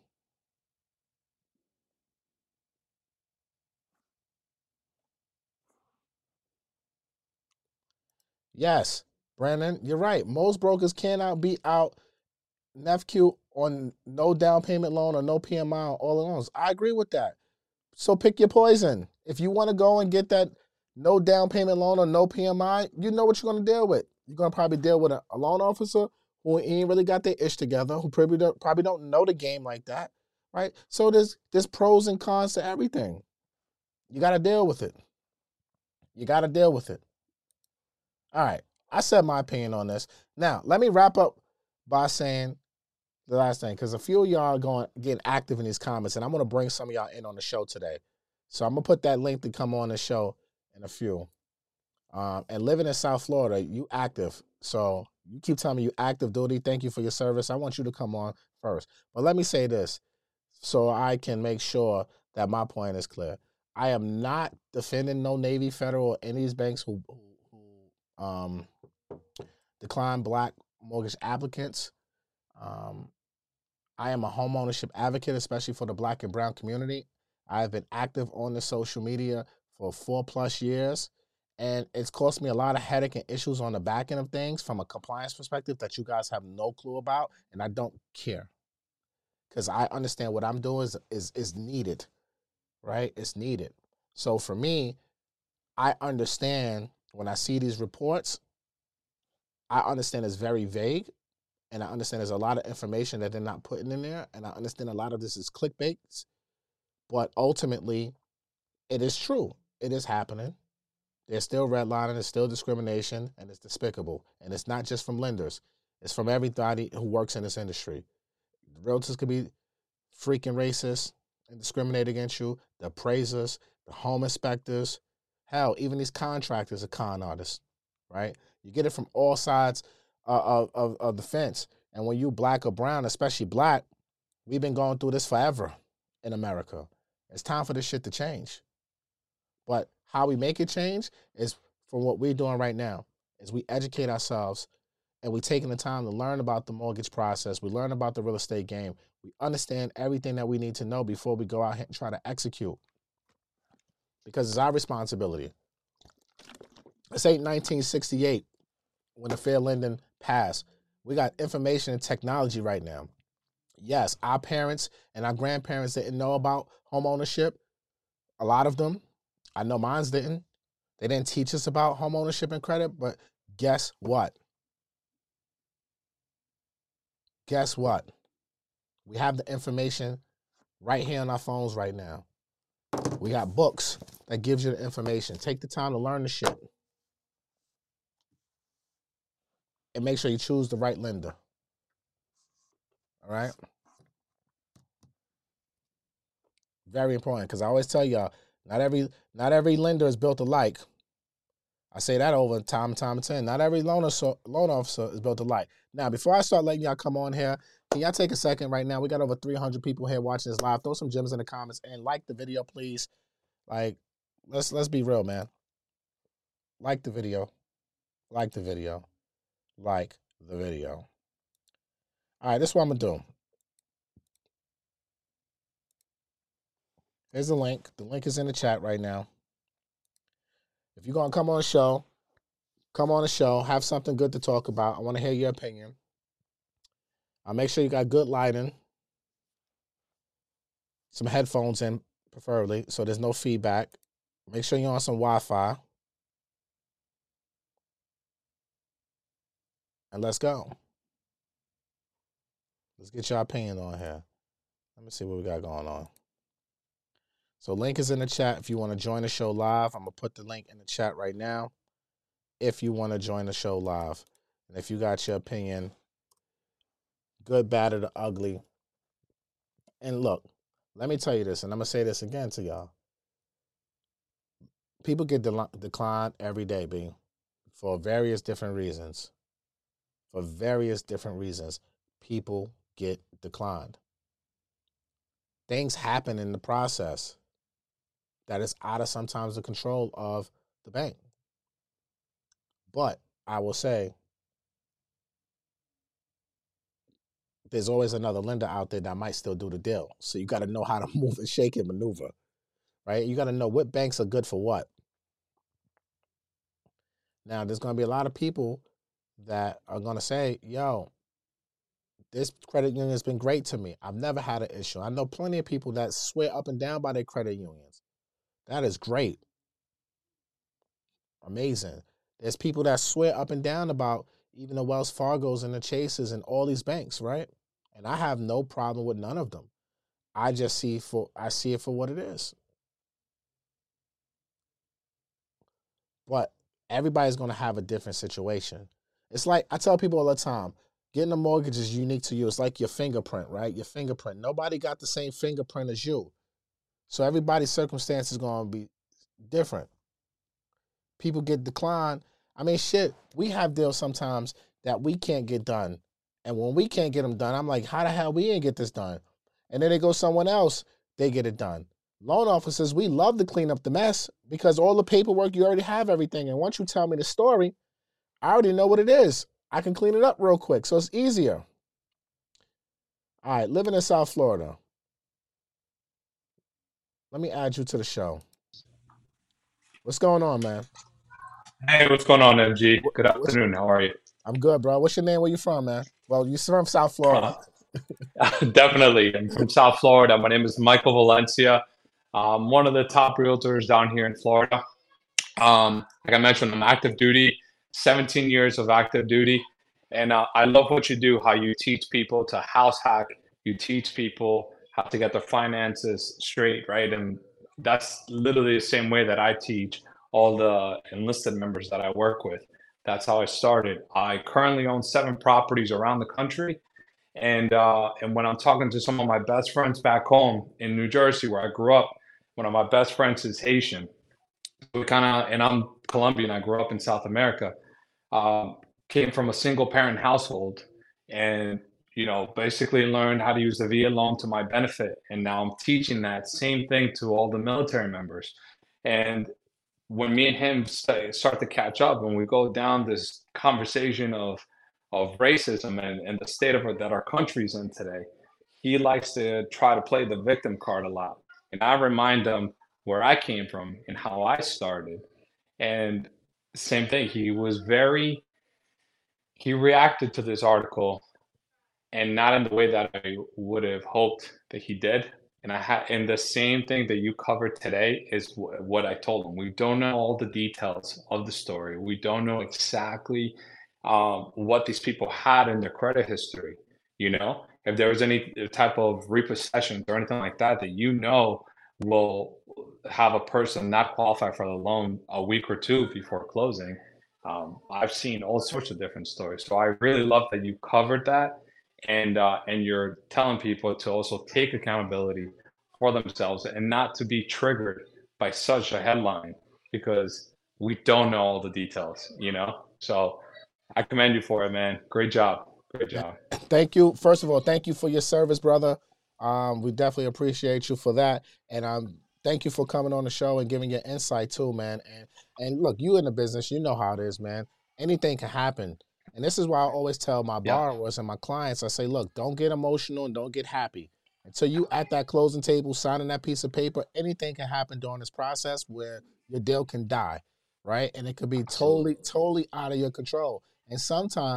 Yes, Brandon, you're right. Most brokers cannot be out N F Q on no down payment loan or no P M I on all the loans. I agree with that. So pick your poison. If you want to go and get that no down payment loan or no P M I, you know what you're going to deal with. You're going to probably deal with a, a loan officer who ain't really got their ish together, who probably don't, probably don't know the game like that, right? So there's, there's pros and cons to everything. You got to deal with it. You got to deal with it. All right, I said my opinion on this. Now, let me wrap up by saying the last thing, because a few of y'all are going getting active in these comments, and I'm going to bring some of y'all in on the show today. So I'm going to put that link to come on the show in a few. Um, and living in South Florida, you active. So you keep telling me you active duty. Thank you for your service. I want you to come on first. But let me say this so I can make sure that my point is clear. I am not defending no Navy Federal or any of these banks who, who, who um, decline black mortgage applicants. Um, I am a homeownership advocate, especially for the black and brown community. I have been active on the social media for four plus years, and it's cost me a lot of headache and issues on the back end of things from a compliance perspective that you guys have no clue about, and I don't care, because I understand what I'm doing is, is, is needed, right? It's needed. So for me, I understand when I see these reports, I understand it's very vague, and I understand there's a lot of information that they're not putting in there, and I understand a lot of this is clickbait, but ultimately, it is true. It is happening. There's still redlining, there's still discrimination, and it's despicable. And it's not just from lenders. It's from everybody who works in this industry. The realtors could be freaking racist and discriminate against you. The appraisers, the home inspectors, hell, even these contractors are con artists, right? You get it from all sides uh, of, of, of the fence. And when you black or brown, especially black, we've been going through this forever in America. It's time for this shit to change. But how we make it change is from what we're doing right now, is we educate ourselves and we taking the time to learn about the mortgage process. We learn about the real estate game. We understand everything that we need to know before we go out here and try to execute, because it's our responsibility. This ain't nineteen sixty-eight when the Fair Lending passed. We got information and technology right now. Yes, our parents and our grandparents didn't know about home ownership. A lot of them. I know mines didn't. They didn't teach us about home ownership and credit, but guess what? Guess what? We have the information right here on our phones right now. We got books that gives you the information. Take the time to learn the shit. And make sure you choose the right lender. All right? Very important, because I always tell y'all, not every not every lender is built alike. I say that over time and time and time. Not every loan officer, loan officer is built alike. Now, before I start letting y'all come on here, can y'all take a second right now? We got over three hundred people here watching this live. Throw some gems in the comments and like the video, please. Like, let's let's be real, man. Like the video. Like the video. Like the video. All right, this is what I'm going to do. Here's the link. The link is in the chat right now. If you're going to come on the show, come on the show, have something good to talk about. I want to hear your opinion. Uh, make sure you got good lighting, some headphones in, preferably, so there's no feedback. Make sure you're on some Wi-Fi. And let's go. Let's get your opinion on here. Let me see what we got going on. So link is in the chat if you want to join the show live. I'm going to put the link in the chat right now if you want to join the show live. And if you got your opinion, good, bad, or the ugly. And look, let me tell you this, and I'm going to say this again to y'all. People get de- declined every day, B, for various different reasons. For various different reasons, people get declined. Things happen in the process that is out of sometimes the control of the bank. But I will say, there's always another lender out there that might still do the deal. So you got to know how to move and shake and maneuver, right? You got to know what banks are good for what. Now, there's going to be a lot of people that are going to say, yo, this credit union has been great to me. I've never had an issue. I know plenty of people that swear up and down by their credit unions. That is great. Amazing. There's people that swear up and down about even the Wells Fargos and the Chases and all these banks, right? And I have no problem with none of them. I just see for I see it for what it is. But everybody's going to have a different situation. It's like I tell people all the time, getting a mortgage is unique to you. It's like your fingerprint, right? Your fingerprint. Nobody got the same fingerprint as you. So everybody's circumstance is going to be different. People get declined. I mean, shit, we have deals sometimes that we can't get done. And when we can't get them done, I'm like, how the hell we didn't get this done? And then they go someone else, they get it done. Loan officers, we love to clean up the mess because all the paperwork, you already have everything. And once you tell me the story, I already know what it is. I can clean it up real quick, so it's easier. All right, living in South Florida. Let me add you to the show. What's going on, man? Hey, what's going on, M G? Good afternoon. How are you? I'm good, bro. What's your name? Where you from, man? Well, you're from South Florida. Uh, definitely. I'm from South Florida. My name is Michael Valencia. I'm one of the top realtors down here in Florida. Um, like I mentioned, I'm active duty, seventeen years of active duty. And uh, I love what you do, how you teach people to house hack. You teach people how to get their finances straight, right? And that's literally the same way that I teach all the enlisted members that I work with. That's how I started. I currently own seven properties around the country. And uh, and when I'm talking to some of my best friends back home in New Jersey, where I grew up, one of my best friends is Haitian. We kind of, and I'm Colombian. I grew up in South America. Um, came from a single parent household, and you know, basically learned how to use the V A loan to my benefit. And now I'm teaching that same thing to all the military members. And when me and him start to catch up, and we go down this conversation of of racism and, and the state of it that our country's in today, he likes to try to play the victim card a lot. And I remind him where I came from and how I started. And same thing, he was very, he reacted to this article and not in the way that I would have hoped that he did. And I had, and the same thing that you covered today is w- what I told him. We don't know all the details of the story. We don't know exactly um, what these people had in their credit history. You know, if there was any type of repossessions or anything like that, that you know will have a person not qualify for the loan a week or two before closing. Um, I've seen all sorts of different stories. So I really love that you covered that. And uh, and you're telling people to also take accountability for themselves and not to be triggered by such a headline, because we don't know all the details, you know? So I commend you for it, man. Great job. Great job. Thank you. First of all, thank you for your service, brother. Um, we definitely appreciate you for that. And um, thank you for coming on the show and giving your insight too, man. And and look, you in the business, you know how it is, man. Anything can happen. And this is why I always tell my Yeah. borrowers and my clients, I say, look, don't get emotional and don't get happy. Until you at that closing table signing that piece of paper, anything can happen during this process where your deal can die, right? And it could be totally, totally out of your control. And sometimes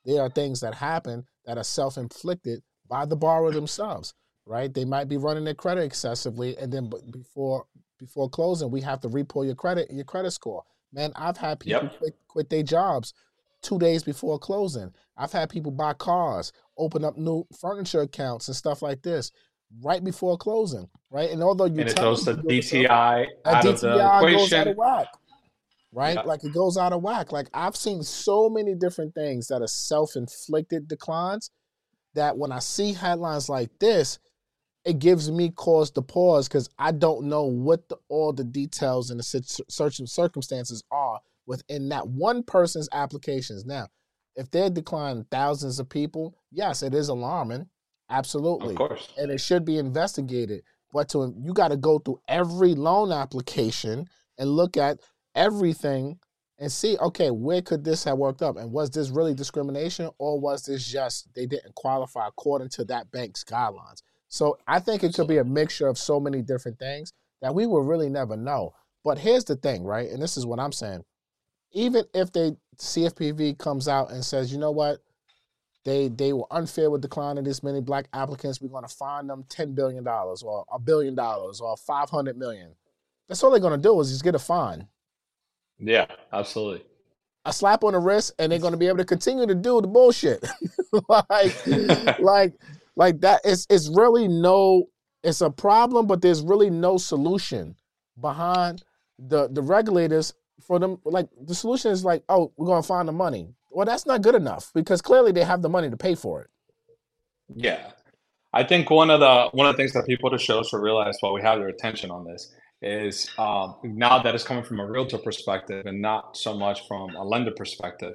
they are things that happen that are self-inflicted by the borrower themselves, right? They might be running their credit excessively, and then before before closing, we have to repull your credit your credit score. Man, I've had people Yep. quit, quit their jobs two days before closing. I've had people buy cars, open up new furniture accounts and stuff like this right before closing, right? And although you And it tell throws the them to do it D T I yourself, that out of the D T I goes out equation. of whack, right? Yeah. Like it goes out of whack. Like I've seen so many different things that are self-inflicted declines that when I see headlines like this, it gives me cause to pause because I don't know what the, all the details and the certain circumstances are within that one person's applications. Now, if they're declining thousands of people, yes, it is alarming. Absolutely. Of course. And it should be investigated. But to you got to go through every loan application and look at everything and see, okay, where could this have worked up? And was this really discrimination, or was this just they didn't qualify according to that bank's guidelines? So I think it could be a mixture of so many different things that we will really never know. But here's the thing, right? And this is what I'm saying. Even if they C F P B comes out and says, you know what, they they were unfair with declining this many black applicants, we're going to fine them ten billion dollars or a billion dollars or five hundred million dollars. That's all they're going to do is just get a fine. Yeah, absolutely. A slap on the wrist, and they're going to be able to continue to do the bullshit. like, like, like that. It's it's really no. It's a problem, but there's really no solution behind the the regulators for them. Like the solution is like, oh, we're going to find the money. Well, that's not good enough because clearly they have the money to pay for it. Yeah, I think one of the one of the things that people to show should realize while we have their attention on this is um, now that it's coming from a realtor perspective and not so much from a lender perspective,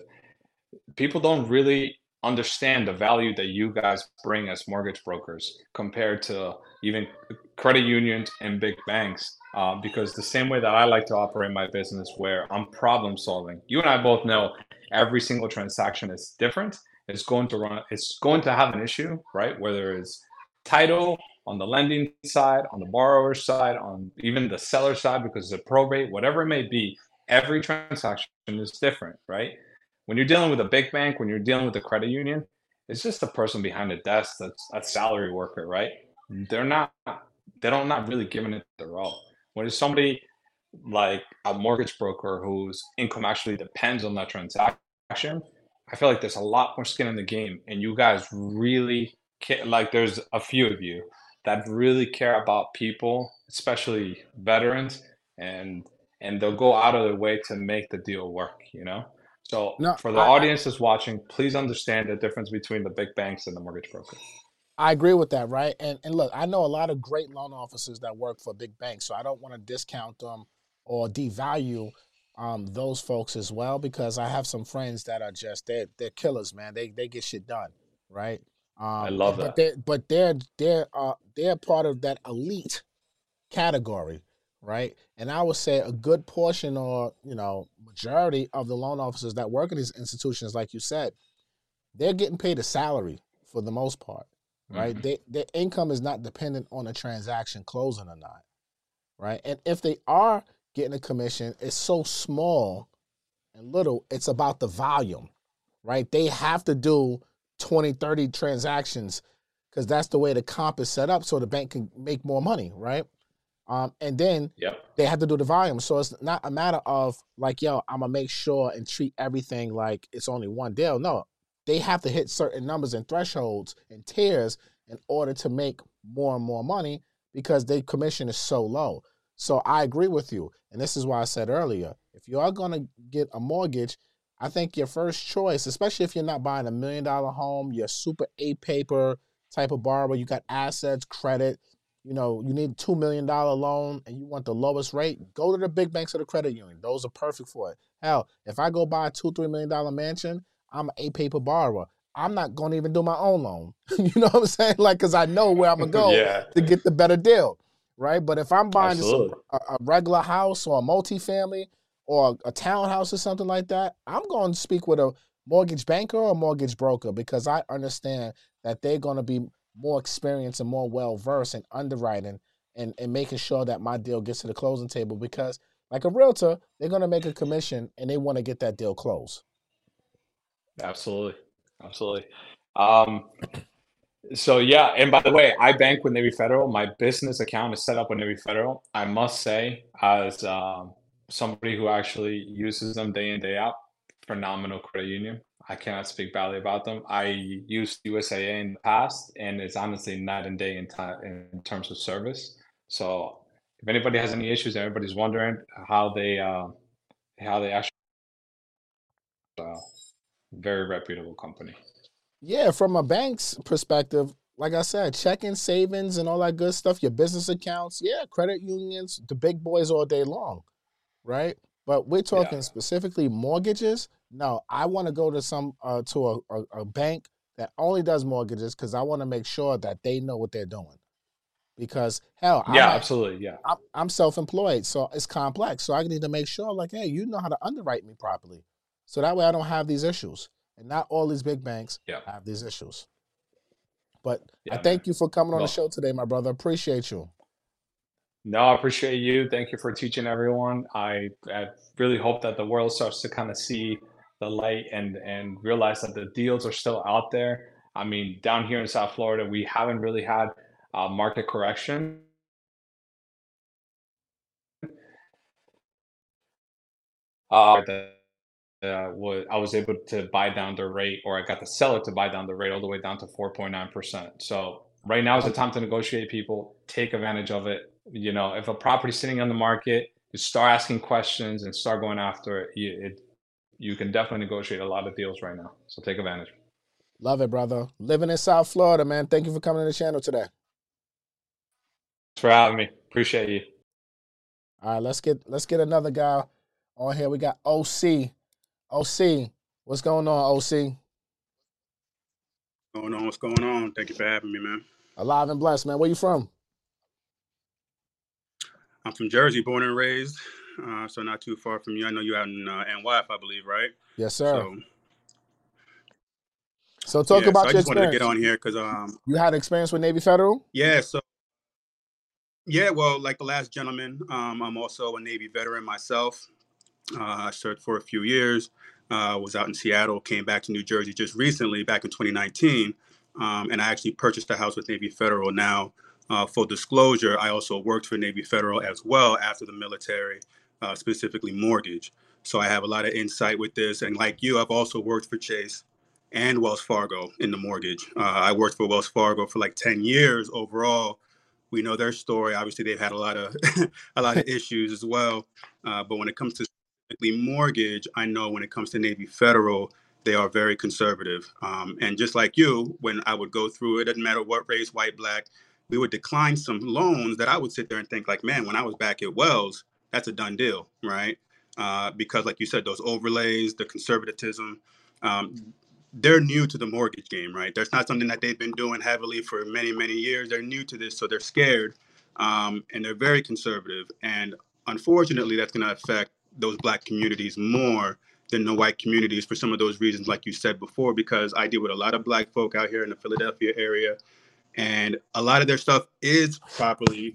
people don't really understand the value that you guys bring as mortgage brokers compared to even credit unions and big banks. Uh, because the same way that I like to operate my business, where I'm problem solving, you and I both know every single transaction is different. It's going to run, it's going to have an issue, right? Whether it's title on the lending side, on the borrower side, on even the seller side, because it's a probate, whatever it may be, every transaction is different, right? When you're dealing with a big bank, when you're dealing with a credit union, it's just the person behind the desk that's a salary worker, right? They're not, they don't not really giving it their all. When it's somebody like a mortgage broker whose income actually depends on that transaction, I feel like there's a lot more skin in the game, and you guys really care. Like there's a few of you that really care about people, especially veterans, and and they'll go out of their way to make the deal work, you know? So No, for the I- audience that's watching, please understand the difference between the big banks and the mortgage broker. I agree with that, right? And and look, I know a lot of great loan officers that work for big banks, so I don't want to discount them or devalue um, those folks as well, because I have some friends that are just they're they're killers, man. They they get shit done, right? Um, I love but that. They're, but they're they're uh, they're part of that elite category, right? And I would say a good portion, or you know, majority of the loan officers that work in these institutions, like you said, they're getting paid a salary for the most part. Right, Mhm. they, their income is not dependent on a transaction closing or not, right? And if they are getting a commission, it's so small and little, it's about the volume, right? They have to do twenty, thirty transactions because that's the way the comp is set up so the bank can make more money, right? Um, and then Yep. they have to do the volume. So it's not a matter of like, yo, I'm going to make sure and treat everything like it's only one deal. No. They have to hit certain numbers and thresholds and tiers in order to make more and more money because their commission is so low. So I agree with you. And this is why I said earlier, if you are going to get a mortgage, I think your first choice, especially if you're not buying a million dollar home, you're super A paper type of borrower, you got assets, credit, you know, you need a two million dollars loan and you want the lowest rate, go to the big banks or the credit union. Those are perfect for it. Hell, if I go buy a two, three million dollar mansion, I'm an A-paper borrower. I'm not going to even do my own loan. You know what I'm saying? Like, because I know where I'm going to go Yeah. to get the better deal, right? But if I'm buying just a, Absolutely. a, a regular house or a multifamily or a townhouse or something like that, I'm going to speak with a mortgage banker or a mortgage broker because I understand that they're going to be more experienced and more well-versed in underwriting and, and making sure that my deal gets to the closing table because, like a realtor, they're going to make a commission and they want to get that deal closed. Absolutely. Absolutely. Um, so yeah, and by the way, I bank with Navy Federal. My business account is set up with Navy Federal. I must say, as um, somebody who actually uses them day in, day out, phenomenal credit union. I cannot speak badly about them. I used U S A A in the past, and it's honestly night and day in time in terms of service. So if anybody has any issues, everybody's wondering how they uh, how they actually uh, very reputable company. Yeah, from a bank's perspective, like I said, checking, savings, and all that good stuff, your business accounts, yeah, credit unions, the big boys all day long, right? But we're talking Yeah. specifically mortgages. No, I want to go to some uh, to a, a, a bank that only does mortgages because I want to make sure that they know what they're doing. Because hell, I'm Yeah, a- absolutely. Yeah. I'm, I'm self-employed, so it's complex. So I need to make sure, like, hey, you know how to underwrite me properly, so that way I don't have these issues. And not all these big banks Yeah. have these issues. But I Yeah, thank man. you for coming on Well, the show today, my brother. Appreciate you. no, I appreciate you. Thank you for teaching everyone. I, I really hope that the world starts to kind of see the light and and realize that the deals are still out there. I mean, down here in South Florida, we haven't really had a market correction. Uh, that uh, was, I was able to buy down the rate, or I got the seller to buy down the rate all the way down to four point nine percent. So right now is the time to negotiate, people. Take advantage of it. You know, if a property's sitting on the market, you start asking questions and start going after it. You, it, you can definitely negotiate a lot of deals right now. So take advantage. Love it, brother. Living in South Florida, man. Thank you for coming to the channel today. Thanks for having me. Appreciate you. All right, let's get let's get another guy on here. We got O C. O C, what's going on, O C? Going on? What's going on? Thank you for having me, man. Alive and blessed, man. Where you from? I'm from Jersey, born and raised, uh, so not too far from you. I know you out in uh, N Y F, I believe, right? Yes, sir. So, So talk yeah, about so I your just wanted to get experience. on here because, um, You had experience with Navy Federal? yeah, so yeah, well, like the last gentleman, um, I'm also a Navy veteran myself. Uh, I served for a few years. Uh, was out in Seattle, came back to New Jersey just recently, back in twenty nineteen, um, and I actually purchased a house with Navy Federal. Now, uh, full disclosure, I also worked for Navy Federal as well after the military, uh, specifically mortgage. So I have a lot of insight with this. And like you, I've also worked for Chase and Wells Fargo in the mortgage. Uh, I worked for Wells Fargo for like ten years overall. We know their story. Obviously, they've had a lot of a lot of issues as well. Uh, but when it comes to mortgage, I know when it comes to Navy Federal, they are very conservative. Um, and just like you, when I would go through it, doesn't matter what race, white, black, we would decline some loans that I would sit there and think like, man, when I was back at Wells, that's a done deal, right? Uh, because like you said, those overlays, the conservatism, um, they're new to the mortgage game, right? That's not something that they've been doing heavily for many, many years. They're new to this, so they're scared, um, and they're very conservative. And unfortunately, that's going to affect those black communities more than the white communities for some of those reasons, like you said before, because I deal with a lot of black folk out here in the Philadelphia area, and a lot of their stuff is properly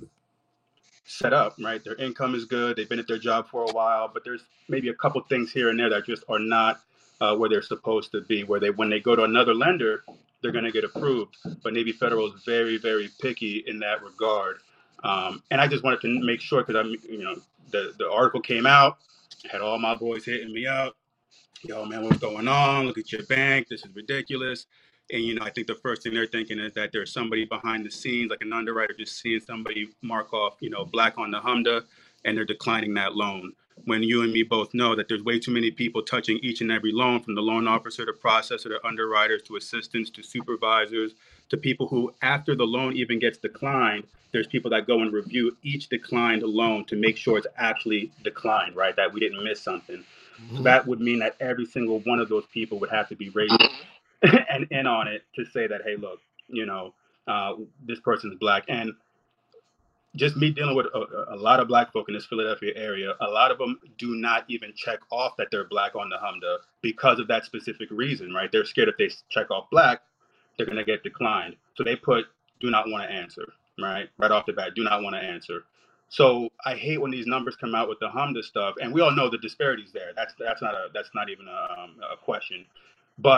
set up, right? Their income is good. They've been at their job for a while, but there's maybe a couple things here and there that just are not uh, where they're supposed to be, where they, when they go to another lender, they're going to get approved. But Navy Federal is very, very picky in that regard. Um, and I just wanted to make sure, because I'm, you know, the, the article came out, had all my boys hitting me up. Yo, man, what's going on? Look at your bank. This is ridiculous. And, you know, I think the first thing they're thinking is that there's somebody behind the scenes, like an underwriter, just seeing somebody mark off, you know, black on the HMDA, and they're declining that loan. When you and me both know that there's way too many people touching each and every loan, from the loan officer to processor to underwriters to assistants to supervisors to people who, after the loan even gets declined, there's people that go and review each declined loan to make sure it's actually declined, right? That we didn't miss something. Mm-hmm. So that would mean that every single one of those people would have to be raised and in on it to say that, hey, look, you know, uh, this person is black. And just me dealing with a, a lot of black folk in this Philadelphia area, a lot of them do not even check off that they're black on the HMDA because of that specific reason, right? They're scared if they check off black, they're going to get declined. So they put do not want to answer, right? Right off the bat, do not want to answer. So I hate when these numbers come out with the HMDA stuff, and we all know the disparities there. That's that's not a that's not even a, um, a question. But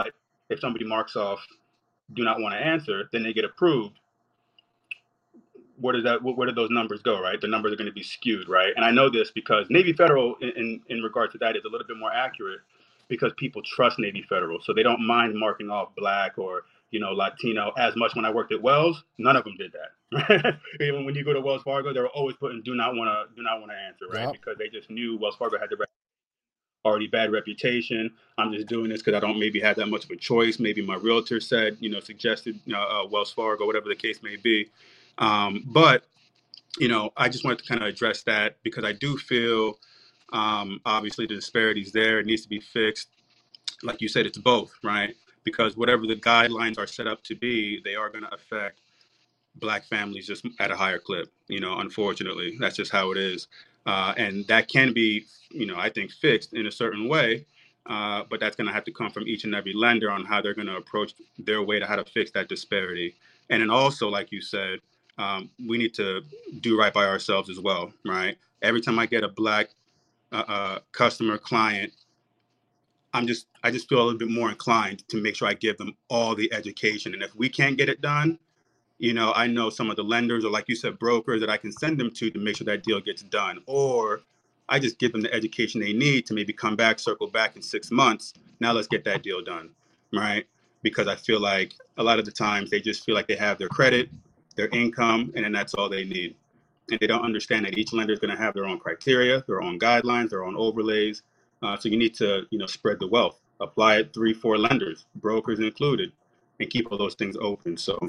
if somebody marks off do not want to answer, then they get approved. Where does that? Where do those numbers go? Right, the numbers are going to be skewed, right? And I know this because Navy Federal, in in, in regard to that, is a little bit more accurate because people trust Navy Federal, so they don't mind marking off Black or you know Latino as much. When I worked at Wells, none of them did that. Even when you go to Wells Fargo, they were always putting "do not want to do not want to answer," right? Yep. Because they just knew Wells Fargo had the already bad reputation. I'm just doing this because I don't maybe have that much of a choice. Maybe my realtor said, you know, suggested uh, uh, Wells Fargo, whatever the case may be. Um, but, you know, I just wanted to kind of address that because I do feel, um, obviously, the disparities there. It needs to be fixed. Like you said, it's both, right? Because whatever the guidelines are set up to be, they are going to affect Black families just at a higher clip. You know, unfortunately, that's just how it is. Uh, and that can be, you know, I think fixed in a certain way. Uh, but that's going to have to come from each and every lender on how they're going to approach their way to how to fix that disparity. And then also, like you said, um, we need to do right by ourselves as well, right? Every time I get a Black uh, uh, customer client, I'm just I just feel a little bit more inclined to make sure I give them all the education. And if we can't get it done, you know, I know some of the lenders or, like you said, brokers that I can send them to to make sure that deal gets done. Or I just give them the education they need to maybe come back, circle back in six months. Now let's get that deal done, right? Because I feel like a lot of the times they just feel like they have their credit, their income, and then that's all they need. And they don't understand that each lender is going to have their own criteria, their own guidelines, their own overlays. Uh, so you need to, you know, spread the wealth, apply it three, four lenders, brokers included, and keep all those things open. So,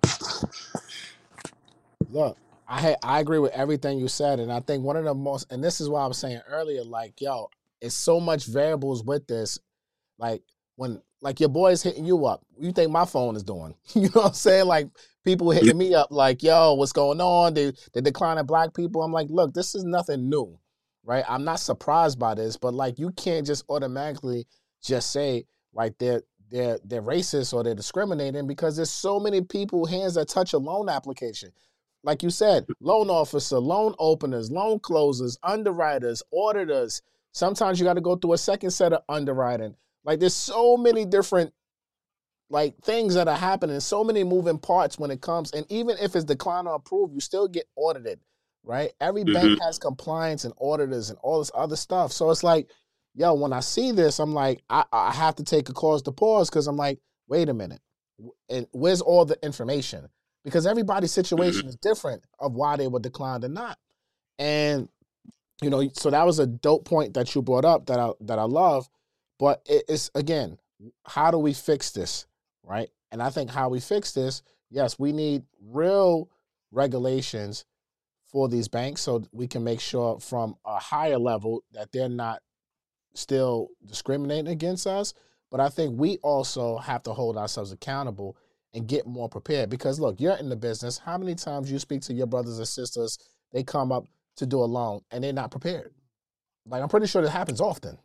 look, I I agree with everything you said, and I think one of the most, and this is what I was saying earlier, like, yo, it's so much variables with this. Like when, like your boy's hitting you up, what you think my phone is doing? You know what I'm saying? Like people hitting me up, like, yo, what's going on? They they declining Black people. I'm like, look, this is nothing new, right? I'm not surprised by this, but like you can't just automatically just say like they're they're they're racist or they're discriminating because there's so many people hands that touch a loan application. Like you said, loan officer, loan openers, loan closers, underwriters, auditors. Sometimes you got to go through a second set of underwriting. Like there's so many different like things that are happening, so many moving parts when it comes. And even if it's declined or approved, you still get audited, right? Every mm-hmm. bank has compliance and auditors and all this other stuff. So it's like, yo, when I see this, I'm like, I, I have to take a cause to pause because I'm like, wait a minute. And where's all the information? Because everybody's situation mm-hmm. is different of why they were declined or not. And, you know, so that was a dope point that you brought up that I, that I love. But it, it's, again, how do we fix this, right? And I think how we fix this, yes, we need real regulations for these banks so we can make sure from a higher level that they're not still discriminating against us. But I think we also have to hold ourselves accountable and get more prepared. Because, look, you're in the business. How many times you speak to your brothers and sisters, they come up to do a loan, and they're not prepared? Like, I'm pretty sure that happens often.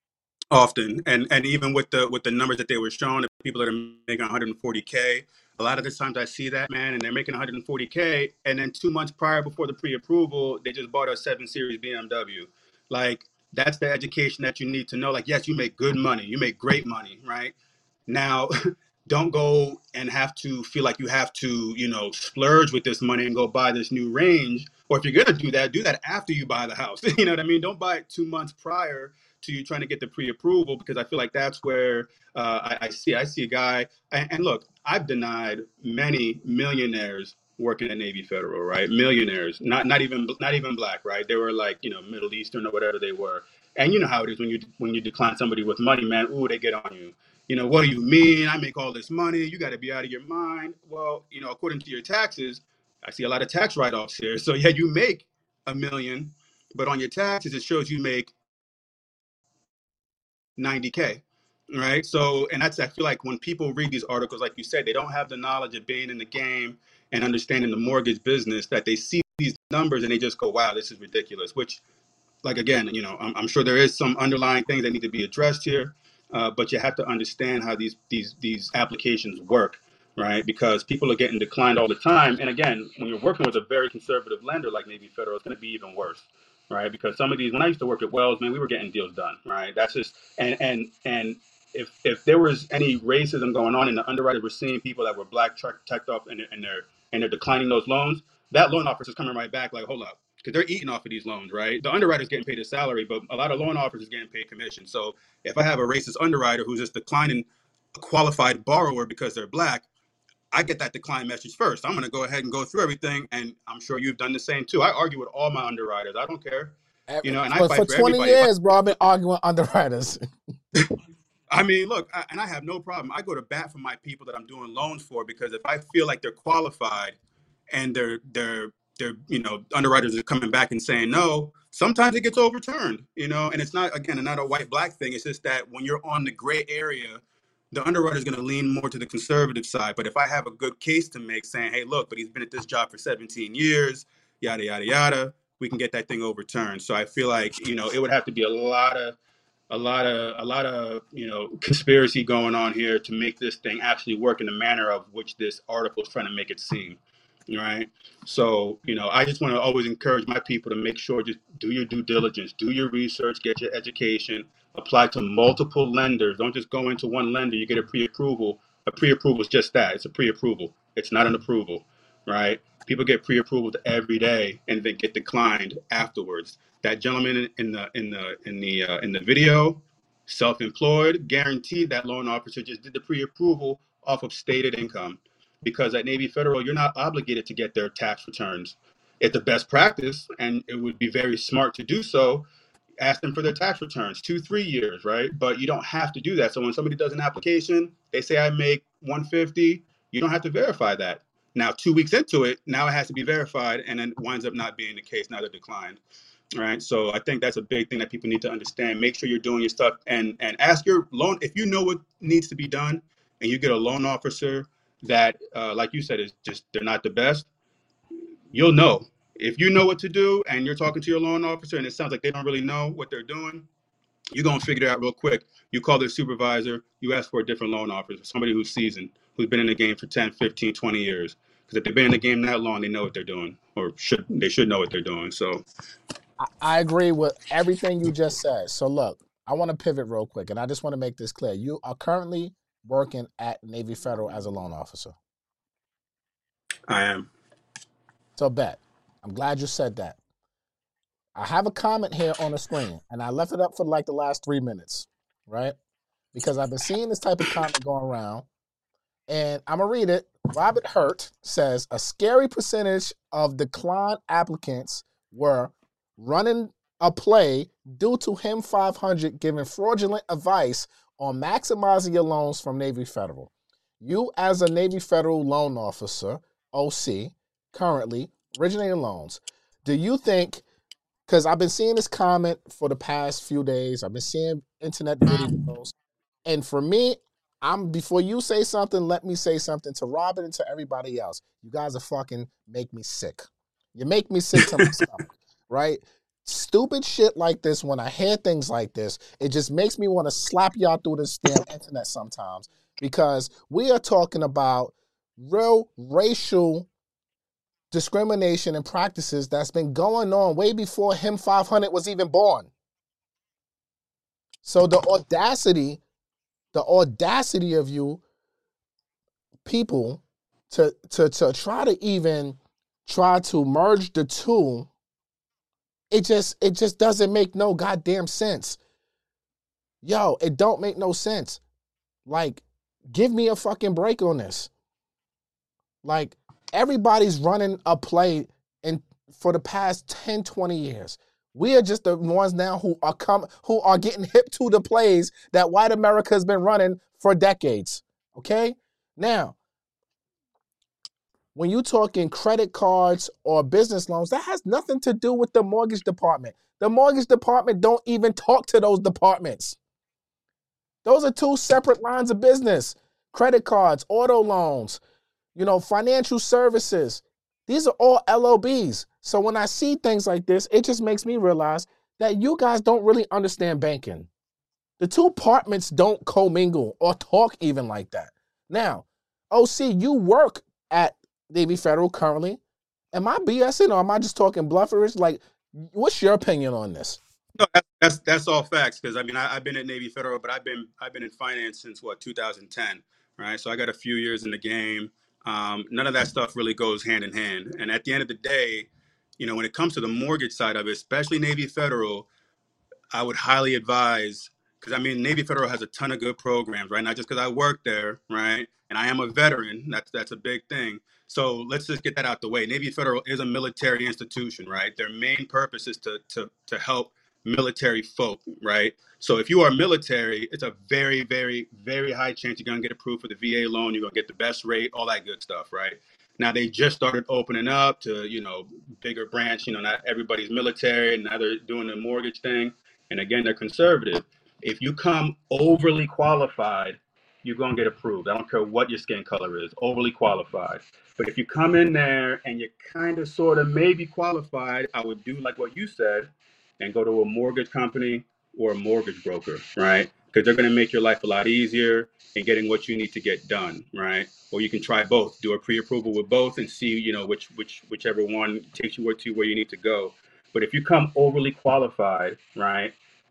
Often. And and even with the with the numbers that they were showing, the people that are making one hundred forty K, a lot of the times I see that, man, and they're making one hundred forty K, and then two months prior before the pre-approval, they just bought a seven Series B M W. Like, that's the education that you need to know. Like, yes, you make good money. You make great money, right? Now, don't go and have to feel like you have to, you know, splurge with this money and go buy this new range. Or if you're going to do that, do that after you buy the house. You know what I mean? Don't buy it two months prior to you trying to get the pre-approval, because I feel like that's where uh, I, I see I see a guy. And, and look, I've denied many millionaires working at Navy Federal, right? Millionaires, not not even not even Black, right? They were like, you know, Middle Eastern or whatever they were. And you know how it is when you when you decline somebody with money, man. Ooh, they get on you. You know, what do you mean? I make all this money. You got to be out of your mind. Well, you know, according to your taxes, I see a lot of tax write-offs here. So yeah, you make a million, but on your taxes, it shows you make ninety K, right? So, and that's, I feel like when people read these articles, like you said, they don't have the knowledge of being in the game and understanding the mortgage business, that they see these numbers and they just go, wow, this is ridiculous. Which, like, again, you know, I'm, I'm sure there is some underlying things that need to be addressed here, uh, but you have to understand how these these these applications work, right? Because people are getting declined all the time. And again, when you're working with a very conservative lender like Navy Federal, it's going to be even worse, right? Because some of these, when I used to work at Wells, man, we were getting deals done, right? That's just, and and and if if there was any racism going on and the underwriters were seeing people that were black checked off and, and they're and they're declining those loans, that loan officer's coming right back like, hold up, because they're eating off of these loans, right? The underwriter's getting paid a salary, but a lot of loan officers getting paid commission. So if I have a racist underwriter who's just declining a qualified borrower because they're black, I get that decline message first. I'm going to go ahead and go through everything, and I'm sure you've done the same too. I argue with all my underwriters. I don't care, you know, and I for, fight for for twenty everybody. years, bro, I've been arguing with underwriters. I mean, look, I, and I have no problem. I go to bat for my people that I'm doing loans for, because if I feel like they're qualified and they're they're they're you know, underwriters are coming back and saying no, sometimes it gets overturned, you know, and it's not, again, not a white black thing. It's just that when you're on the gray area, the underwriter is going to lean more to the conservative side. But if I have a good case to make saying, hey, look, but he's been at this job for seventeen years, yada, yada, yada, we can get that thing overturned. So I feel like, you know, it would have to be a lot of a lot of a lot of you know, conspiracy going on here to make this thing actually work in the manner of which this article is trying to make it seem, right? So, you know, I just want to always encourage my people to make sure, just do your due diligence, do your research, get your education, apply to multiple lenders. Don't just go into one lender, you get a pre-approval. A pre-approval is just that. It's a pre-approval. It's not an approval, right? People get pre-approvals every day and then get declined afterwards. That gentleman in the in the in the uh, in the video, self-employed, guaranteed that loan officer just did the pre-approval off of stated income, because at Navy Federal, you're not obligated to get their tax returns. It's the best practice, and it would be very smart to do so. Ask them for their tax returns, two, three years, right? But you don't have to do that. So when somebody does an application, they say I make one fifty, you don't have to verify that. Now, two weeks into it, now it has to be verified, and then winds up not being the case. Now they're declined, right? So I think that's a big thing that people need to understand. Make sure you're doing your stuff, and and ask your loan, if you know what needs to be done, and you get a loan officer that, uh, like you said, is just, they're not the best, you'll know. If you know what to do and you're talking to your loan officer and it sounds like they don't really know what they're doing, you're going to figure it out real quick. You call their supervisor, you ask for a different loan officer, somebody who's seasoned, who's been in the game for ten, fifteen, twenty years. Because if they've been in the game that long, they know what they're doing, or should they should know what they're doing. So I, I agree with everything you just said. So look, I want to pivot real quick, and I just want to make this clear. You are currently working at Navy Federal as a loan officer. I am. So bet. I'm glad you said that. I have a comment here on the screen, and I left it up for like the last three minutes, right? Because I've been seeing this type of comment going around, and I'm going to read it. Robert Hurt says, a scary percentage of declined applicants were running a play due to him five hundred giving fraudulent advice on maximizing your loans from Navy Federal. You as a Navy Federal loan officer, O C, currently originating loans, do you think, because I've been seeing this comment for the past few days, I've been seeing internet videos, and for me, I'm before you say something, let me say something to Robin and to everybody else. You guys are fucking make me sick. You make me sick to my stomach, right? Stupid shit like this, when I hear things like this, it just makes me want to slap y'all through this damn internet sometimes, because we are talking about real racial discrimination and practices that's been going on way before him five hundred was even born. So the audacity, the audacity of you people to, to, to try to even try to merge the two, it just, it just doesn't make no goddamn sense. Yo, it don't make no sense. Like, give me a fucking break on this. Like, everybody's running a play in for the past ten, twenty years. We are just the ones now who are come, who are getting hip to the plays that white America has been running for decades. Okay? Now, when you're talking credit cards or business loans, that has nothing to do with the mortgage department. The mortgage department don't even talk to those departments. Those are two separate lines of business. Credit cards, auto loans, you know, financial services. These are all L O Bs. So when I see things like this, it just makes me realize that you guys don't really understand banking. The two departments don't commingle or talk even like that. Now, O C, you work at Navy Federal currently. Am I BSing or am I just talking blufferish? Like, what's your opinion on this? No, that's that's, that's all facts. Because I mean, I, I've been at Navy Federal, but I've been I've been in finance since what two thousand ten, right? So I got a few years in the game. Um, none of that stuff really goes hand in hand. And at the end of the day, you know, when it comes to the mortgage side of it, especially Navy Federal, I would highly advise, because I mean, Navy Federal has a ton of good programs, right? Not just because I work there, right? And I am a veteran. That's that's a big thing. So let's just get that out the way. Navy Federal is a military institution, right? Their main purpose is to to to help military folk, right? So if you are military, it's a very, very, very high chance you're gonna get approved for the V A loan. You're gonna get the best rate, all that good stuff, right? Now they just started opening up to, you know, bigger branch. You know, not everybody's military, and now they're doing the mortgage thing. And again, they're conservative. If you come overly qualified, you're going to get approved. I don't care what your skin color is, overly qualified. But if you come in there and you're kind of, sort of, maybe qualified, I would do like what you said and go to a mortgage company or a mortgage broker, right? Because they're going to make your life a lot easier in getting what you need to get done, right? Or you can try both, do a pre-approval with both and see, you know, which which whichever one takes you to where you need to go. But if you come overly qualified, right,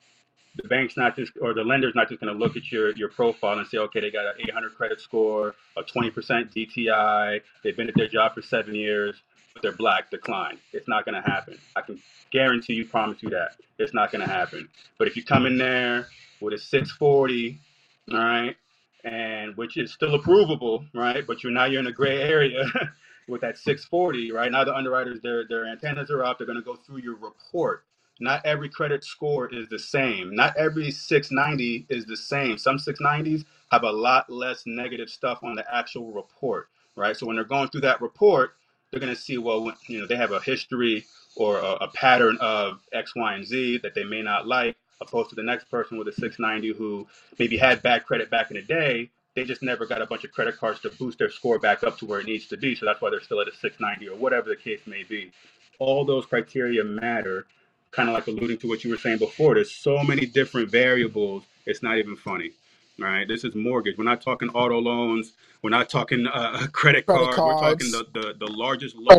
the bank's not just, or the lender's not just going to look at your, your profile and say, okay, they got an eight hundred credit score, a twenty percent D T I, they've been at their job for seven years, but they're black, decline. It's not going to happen. I can guarantee you, promise you that. It's not going to happen. But if you come in there with a six forty, all right, and which is still approvable, right, but you're now you're in a gray area with that six forty, right? Now the underwriters, their their antennas are up. They're going to go through your report. Not every credit score is the same. Not every six ninety is the same. Some six nineties have a lot less negative stuff on the actual report, right? So when they're going through that report, they're going to see, well, you know, they have a history or a, a pattern of X, Y, and Z that they may not like, opposed to the next person with a six ninety who maybe had bad credit back in the day. They just never got a bunch of credit cards to boost their score back up to where it needs to be. So that's why they're still at a six ninety or whatever the case may be. All those criteria matter, kind of like alluding to what you were saying before. There's so many different variables. It's not even funny. All right. This is mortgage. We're not talking auto loans. We're not talking uh, credit, credit card. Cards. We're talking the, the, the largest loan.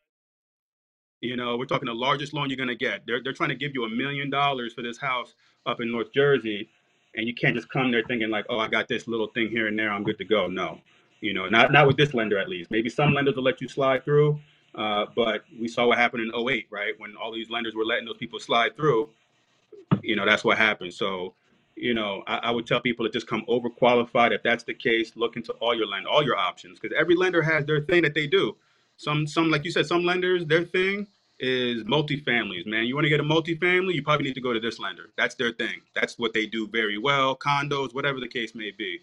You know, we're talking the largest loan you're going to get. They're, they're trying to give you a million dollars for this house up in North Jersey. And you can't just come there thinking like, oh, I got this little thing here and there, I'm good to go. No, you know, not not with this lender at least. Maybe some lenders will let you slide through, uh, but we saw what happened in oh eight, right? When all these lenders were letting those people slide through, you know, that's what happened. So, you know, I, I would tell people to just come overqualified. If that's the case, look into all your lend, all your options, because every lender has their thing that they do. Some, some like you said, some lenders, their thing is multifamilies, man. You want to get a multifamily, you probably need to go to this lender. That's their thing. That's what they do very well. Condos, whatever the case may be.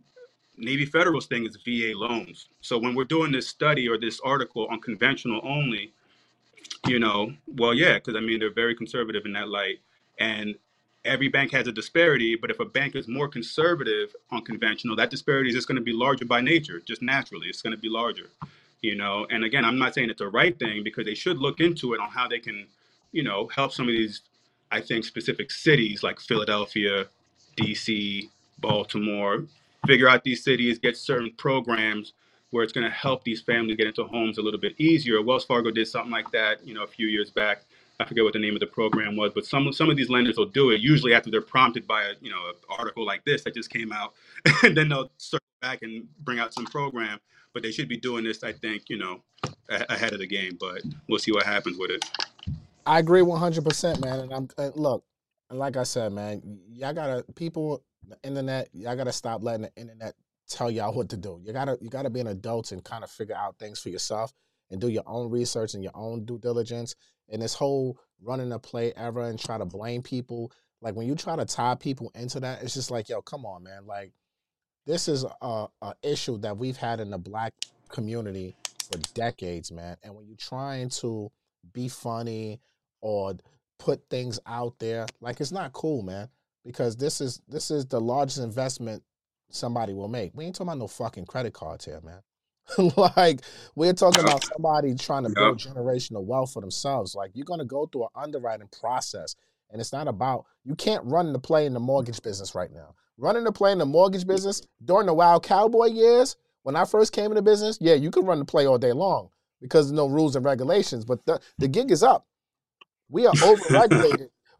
Navy Federal's thing is V A loans. So when we're doing this study or this article on conventional only, you know, well, yeah, because I mean, they're very conservative in that light. And every bank has a disparity, but if a bank is more conservative on conventional, that disparity is just going to be larger by nature, just naturally. It's going to be larger. You know, and again, I'm not saying it's the right thing, because they should look into it on how they can, you know, help some of these, I think, specific cities like Philadelphia, D C, Baltimore, figure out these cities, get certain programs where it's going to help these families get into homes a little bit easier. Wells Fargo did something like that, you know, a few years back. I forget what the name of the program was, but some some of these lenders will do it, usually after they're prompted by a, you know, an article like this that just came out, and then they'll circle back and bring out some program. But they should be doing this, I think, you know, a- ahead of the game. But we'll see what happens with it. I agree one hundred percent, man. And I'm uh, look, and like I said, man, y'all gotta people, the internet, y'all gotta stop letting the internet tell y'all what to do. You gotta you gotta be an adult and kind of figure out things for yourself and do your own research and your own due diligence. And this whole running the play era and try to blame people, like when you try to tie people into that, it's just like, yo, come on, man, like. This is a, a issue that we've had in the black community for decades, man. And when you're trying to be funny or put things out there, like, it's not cool, man. Because this is this is the largest investment somebody will make. We ain't talking about no fucking credit cards here, man. Like, we're talking about somebody trying to build generational wealth for themselves. Like, you're gonna go through an underwriting process, and it's not about, you can't run the play in the mortgage business right now. Running the play in the mortgage business during the Wild Cowboy years, when I first came into business, yeah, you could run the play all day long because there's no rules and regulations, but the, the gig is up. We are over-regulated.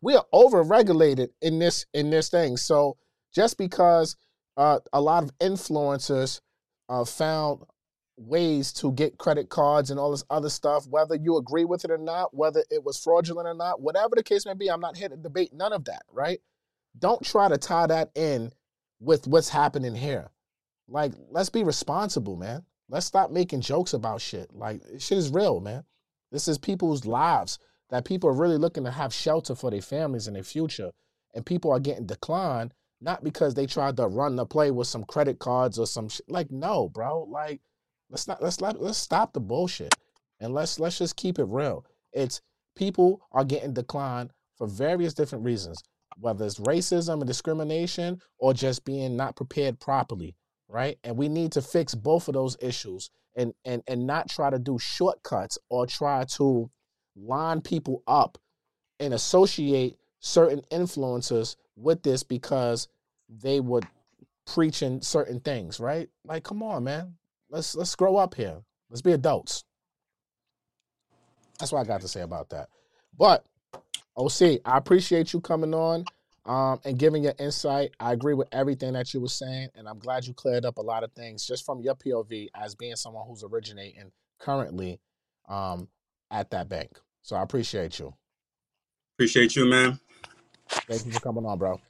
we are over-regulated in this in this thing. So just because uh, a lot of influencers uh, found ways to get credit cards and all this other stuff, whether you agree with it or not, whether it was fraudulent or not, whatever the case may be, I'm not here to debate none of that, right? Don't try to tie that in with what's happening here. Like, let's be responsible, man. Let's stop making jokes about shit. Like, shit is real, man. This is people's lives that people are really looking to have shelter for their families and their future. And people are getting declined, not because they tried to run the play with some credit cards or some shit. Like, no, bro. Like, let's not let's let, let's stop the bullshit. And let's let's just keep it real. It's people are getting declined for various different reasons, whether it's racism and discrimination or just being not prepared properly. Right? And we need to fix both of those issues and, and, and not try to do shortcuts or try to line people up and associate certain influencers with this because they were preaching certain things, right? Like, come on, man. Let's let's grow up here. Let's be adults. That's what I got to say about that. But, O C, I appreciate you coming on. Um, and giving your insight. I agree with everything that you were saying, and I'm glad you cleared up a lot of things just from your P O V as being someone who's originating currently um, at that bank. So I appreciate you. Appreciate you, man. Thank you for coming on, bro.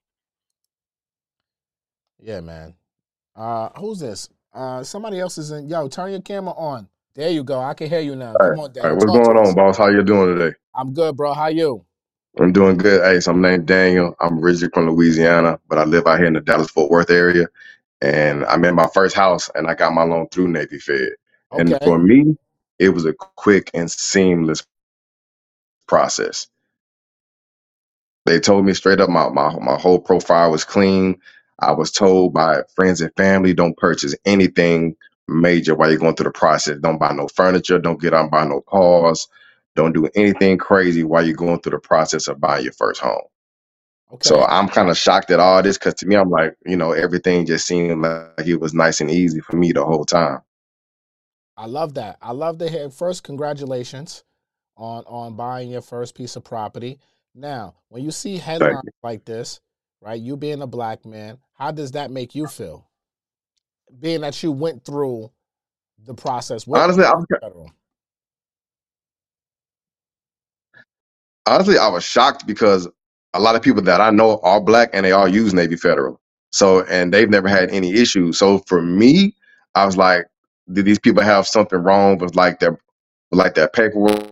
Yeah, man. Uh, who's this? Uh, somebody else is in. Yo, turn your camera on. There you go. I can hear you now. All Come right. on, Dan. All right. What's Talk going to on, us. boss? How you doing today? I'm good, bro. How you? I'm doing good. Hey, so I'm named Daniel. I'm originally from Louisiana, but I live out here in the Dallas-Fort Worth area. And I'm in my first house, and I got my loan through Navy Fed. Okay. And for me, it was a quick and seamless process. They told me straight up my, my, my whole profile was clean. I was told by friends and family, don't purchase anything major while you're going through the process. Don't buy no furniture. Don't get out and buy no cars. Don't do anything crazy while you're going through the process of buying your first home. Okay. So I'm kind of shocked at all this because to me, I'm like, you know, everything just seemed like it was nice and easy for me the whole time. I love that. I love to hear. First, congratulations on on buying your first piece of property. Now, when you see headlines like this, right, you being a black man, how does that make you feel? Being that you went through the process with Honestly, I was, federal. honestly, I was shocked because a lot of people that I know are black and they all use Navy Federal. So, and they've never had any issues. So for me, I was like, did these people have something wrong with like their, like their paperwork,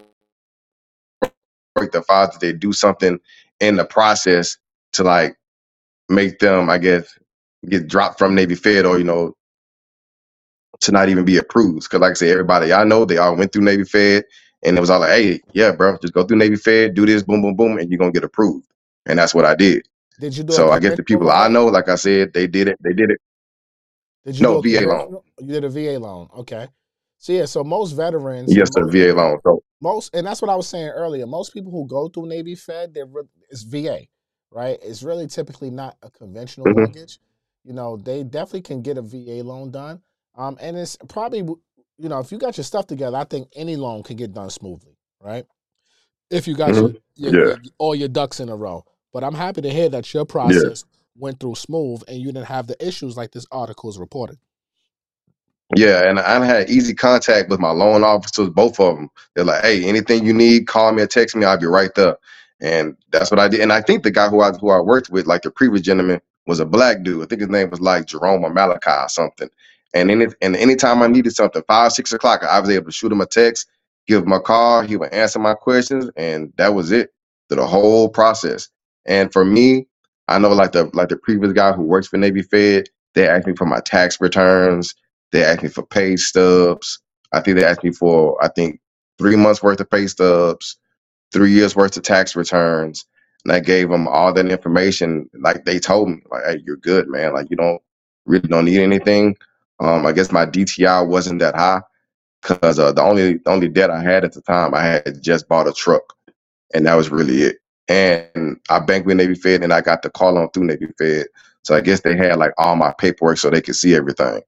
the files? Did they do something in the process to like make them, I guess, get dropped from Navy Fed or, you know, to not even be approved? Because like I said, everybody I know, they all went through Navy Fed and it was all like, hey, yeah, bro, just go through Navy Fed, do this, boom, boom, boom, and you're going to get approved. And that's what I did. Did you do so a I guess the people I know, like I said, they did it. They did it. Did you no, do a V A loan. You did a V A loan. Okay. So yeah, so most veterans. Yes, sir, V A loan. So most, and that's what I was saying earlier. Most people who go through Navy Fed, they're it's V A, right? It's really typically not a conventional mm-hmm. mortgage. You know, they definitely can get a V A loan done. Um, and it's probably, you know, if you got your stuff together, I think any loan can get done smoothly, right? If you got mm-hmm. your, your, yeah. your all your ducks in a row. But I'm happy to hear that your process yeah. went through smooth and you didn't have the issues like this article is reporting. Yeah, and I had easy contact with my loan officers, both of them. They're like, hey, anything you need, call me or text me, I'll be right there. And that's what I did. And I think the guy who I who I worked with, like the previous gentleman, was a black dude. I think his name was like Jerome or Malachi or something. And any, and anytime I needed something, five, six o'clock, I was able to shoot him a text, give him a call, he would answer my questions, and that was it through the whole process. And for me, I know like the like the previous guy who works for Navy Fed, they asked me for my tax returns. They asked me for pay stubs. I think they asked me for, I think, three months worth of pay stubs, three years worth of tax returns. And I gave them all that information. Like they told me, like, hey, you're good, man. Like you don't really don't need anything. Um, I guess my D T I wasn't that high because uh, the only the only debt I had at the time, I had just bought a truck, and that was really it. And I banked with Navy Fed, and I got the call on through Navy Fed. So I guess they had like all my paperwork so they could see everything.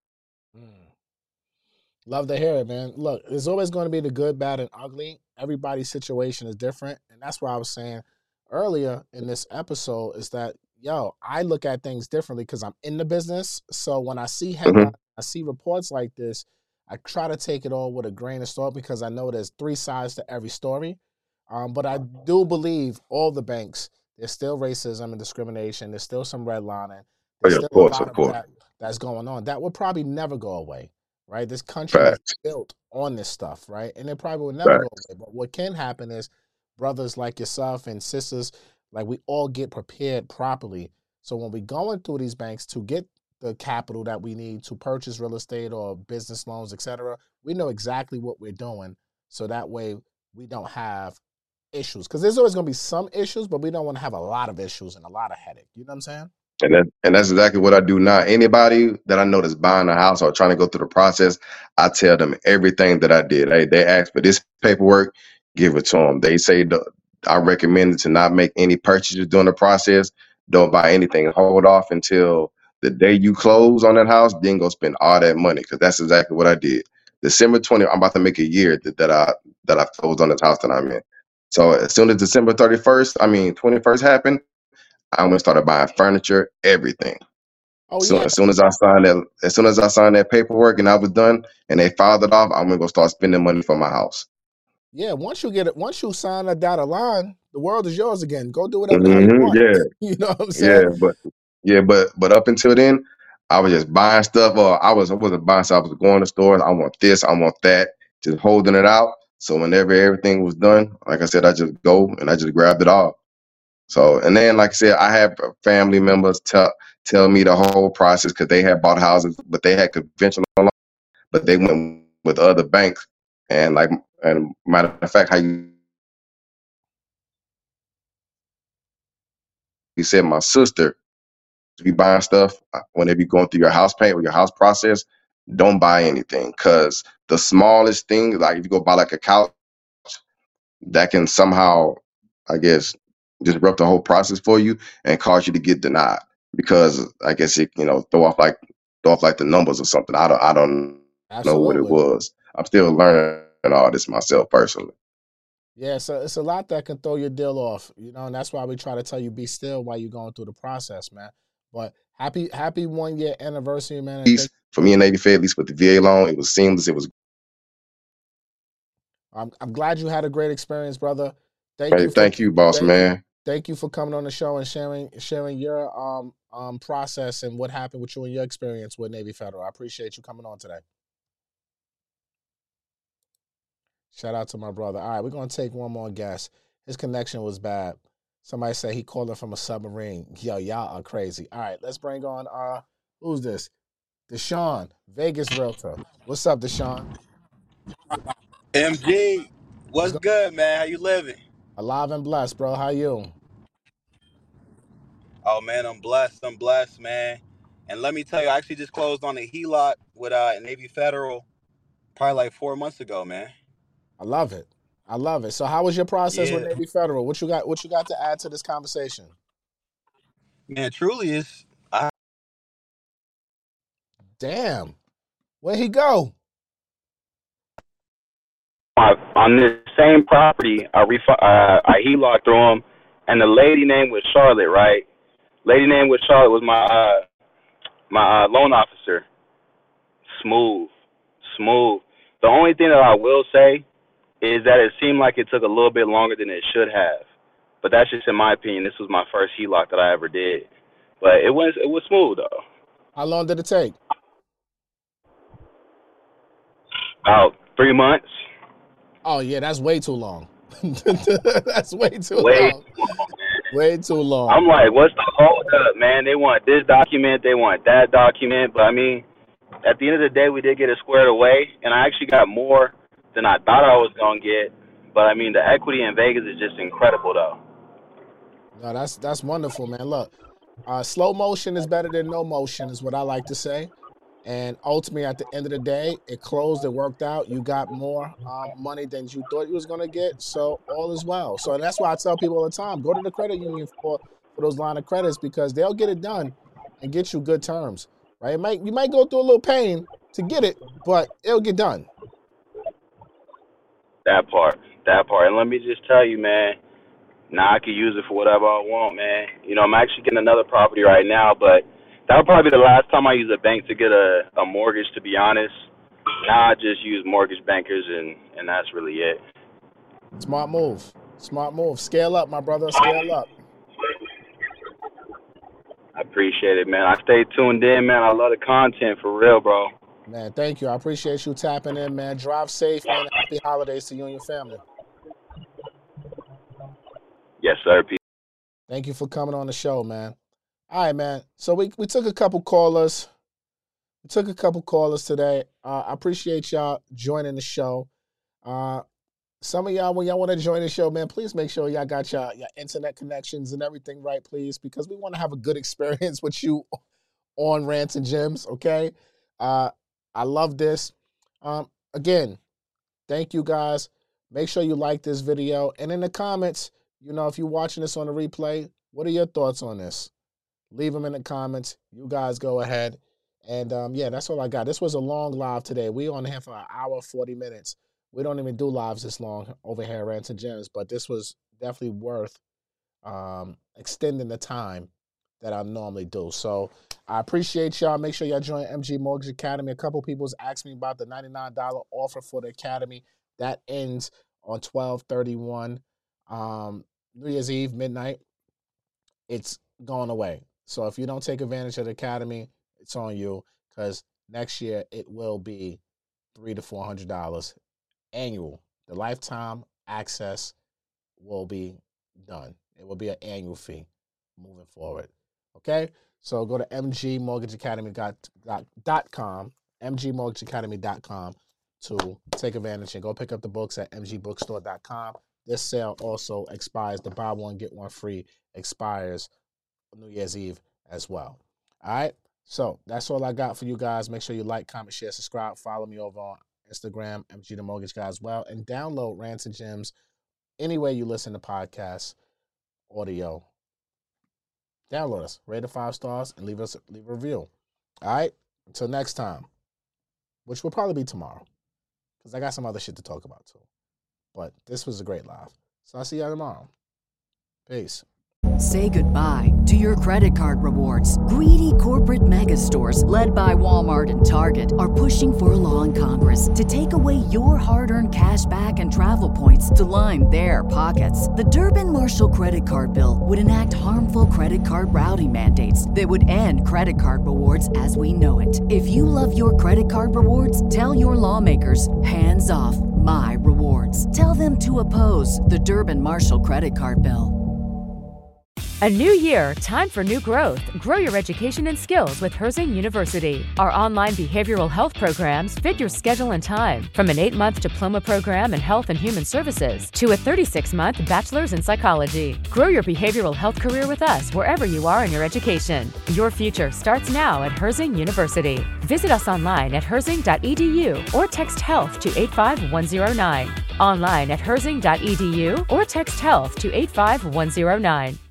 Love to hear it, man. Look, there's always going to be the good, bad, and ugly. Everybody's situation is different. And that's why I was saying earlier in this episode is that, yo, I look at things differently because I'm in the business. So when I see headlines, mm-hmm. I see reports like this, I try to take it all with a grain of salt because I know there's three sides to every story. Um, but I do believe all the banks, there's still racism and discrimination. There's still some redlining. There's oh, yeah, still of course, a lot of course. That that's going on. That will probably never go away, right? This country was built on this stuff, right? And it probably will never Facts. go away. But what can happen is brothers like yourself and sisters, like we all get prepared properly. So when we're going through these banks to get the capital that we need to purchase real estate or business loans, et cetera, we know exactly what we're doing. So that way we don't have issues. Because there's always going to be some issues, but we don't want to have a lot of issues and a lot of headache. You know what I'm saying? And that, and that's exactly what I do now. Anybody that I know that's buying a house or trying to go through the process, I tell them everything that I did. Hey, they ask for this paperwork, give it to them. They say the, I recommend to not make any purchases during the process. Don't buy anything. Hold off until the day you close on that house. Then go spend all that money, because that's exactly what I did. December twentieth, I'm about to make a year that, that I that I closed on this house that I'm in. So as soon as December thirty-first, I mean twenty-first happened, I went and started buying furniture, everything. Oh, so yeah. as soon as I signed that, as soon as I signed that paperwork and I was done, and they filed it off, I'm gonna go start spending money for my house. Yeah, once you get it, once you sign a dotted line, the world is yours again. Go do whatever mm-hmm, you want. Yeah, you know what I'm saying? Yeah, but yeah, but but up until then, I was just buying stuff. Or I was I wasn't buying stuff. I was going to stores. I want this. I want that. Just holding it out. So whenever everything was done, like I said, I just go and I just grabbed it all. So, and then, like I said, I have family members tell tell me the whole process, because they had bought houses, but they had conventional loans, but they went with other banks. And like, and matter of fact, how you you said, my sister, if you buying stuff, whenever you're going through your house payment or your house process, don't buy anything, because the smallest thing, like if you go buy like a couch, that can somehow, I guess, disrupt the whole process for you and cause you to get denied, because I guess it, you know, throw off like throw off like the numbers or something. I don't I don't Absolutely. know what it was. I'm still learning all this myself personally. Yeah, so it's a lot that can throw your deal off, you know, and that's why we try to tell you be still while you're going through the process, man. But happy happy one year anniversary, man. And for me and Navy Fed, at least with the V A loan, it was seamless. It was. I'm I'm glad you had a great experience, brother. Thank hey, you. For, thank you, boss thank man. You, thank you for coming on the show and sharing sharing your um um process and what happened with you and your experience with Navy Federal. I appreciate you coming on today. Shout out to my brother. All right, we're gonna take one more guess. His connection was bad. Somebody said he called in from a submarine. Yo, y'all are crazy. All right, let's bring on uh who's this? Deshaun, Vegas Realtor. What's up, Deshaun? M G, what's good, man? How you living? Alive and blessed, bro. How you? Oh man, I'm blessed. I'm blessed, man. And let me tell you, I actually just closed on a H E L O C with uh Navy Federal probably like four months ago, man. I love it. I love it. So how was your process Yeah. with Navy Federal? What you got what you got to add to this conversation? Man, truly is I Damn. Where'd he go? Uh, on this same property, I ref- uh, I H E L O C through him, and the lady name was Charlotte, right? Lady name was Charlotte was my uh, my uh, loan officer. Smooth, smooth. The only thing that I will say is that it seemed like it took a little bit longer than it should have, but that's just in my opinion. This was my first H E L O C that I ever did, but it was it was smooth though. How long did it take? About three months. Oh yeah, that's way too long. That's way too Way long. Way too long. I'm like, what's the hold up, man? They want this document, they want that document, but I mean, at the end of the day, we did get it squared away, and I actually got more than I thought I was gonna get. But I mean, the equity in Vegas is just incredible, though. No, that's that's wonderful, man. Look, uh, slow motion is better than no motion, is what I like to say. And ultimately, at the end of the day, it closed, it worked out. You got more um, money than you thought you was going to get, so all is well. So that's why I tell people all the time, go to the credit union for, for those line of credits, because they'll get it done and get you good terms, right? It might, you might go through a little pain to get it, but it'll get done. That part, that part. And let me just tell you, man, now I could use it for whatever I want, man. You know, I'm actually getting another property right now, but that would probably be the last time I use a bank to get a, a mortgage, to be honest. Now I just use mortgage bankers, and, and that's really it. Smart move. Smart move. Scale up, my brother. Scale up. I appreciate it, man. I stay tuned in, man. I love the content, for real, bro. Man, thank you. I appreciate you tapping in, man. Drive safe, man. Happy holidays to you and your family. Yes, sir. Peace. Thank you for coming on the show, man. All right, man. So we, we took a couple callers. We took a couple callers today. Uh, I appreciate y'all joining the show. Uh, some of y'all, when y'all want to join the show, man, please make sure y'all got your, your internet connections and everything right, please, because we want to have a good experience with you on Rants and Gems, okay? Uh, I love this. Um, again, thank you, guys. Make sure you like this video. And in the comments, you know, if you're watching this on the replay, what are your thoughts on this? Leave them in the comments. You guys go ahead. And, um, yeah, that's all I got. This was a long live today. We on here for an hour, forty minutes. We don't even do lives this long over here at Rants and Gems, but this was definitely worth um, extending the time that I normally do. So I appreciate y'all. Make sure y'all join M G Mortgage Academy. A couple people's asked me about the ninety-nine dollar offer for the Academy. That ends on twelve thirty-one, um, New Year's Eve, midnight. It's going away. So if you don't take advantage of the Academy, it's on you, because next year it will be three to four hundred dollars annual. The lifetime access will be done. It will be an annual fee moving forward. Okay, so go to m g mortgage academy dot com, m g mortgage academy dot com to take advantage and go pick up the books at m g bookstore dot com. This sale also expires. The buy one get one free expires New Year's Eve as well. All right. So that's all I got for you guys. Make sure you like, comment, share, subscribe. Follow me over on Instagram, M G the Mortgage Guy as well. And download Rants and Gems anywhere you listen to podcasts, audio. Download us, rate it five stars, and leave us leave a review. All right? Until next time, which will probably be tomorrow, because I got some other shit to talk about too. But this was a great live. So I'll see y'all tomorrow. Peace. Say goodbye to your credit card rewards. Greedy corporate mega stores, led by Walmart and Target, are pushing for a law in Congress to take away your hard-earned cash back and travel points to line their pockets. The Durbin-Marshall credit card bill would enact harmful credit card routing mandates that would end credit card rewards as we know it. If you love your credit card rewards, tell your lawmakers, hands off my rewards. Tell them to oppose the Durbin-Marshall credit card bill. A new year, time for new growth. Grow your education and skills with Herzing University. Our online behavioral health programs fit your schedule and time. From an eight-month diploma program in health and human services to a thirty-six month bachelor's in psychology. Grow your behavioral health career with us wherever you are in your education. Your future starts now at Herzing University. Visit us online at herzing dot e d u or text health to eight five one zero nine. Online at herzing dot e d u or text health to eight five one zero nine.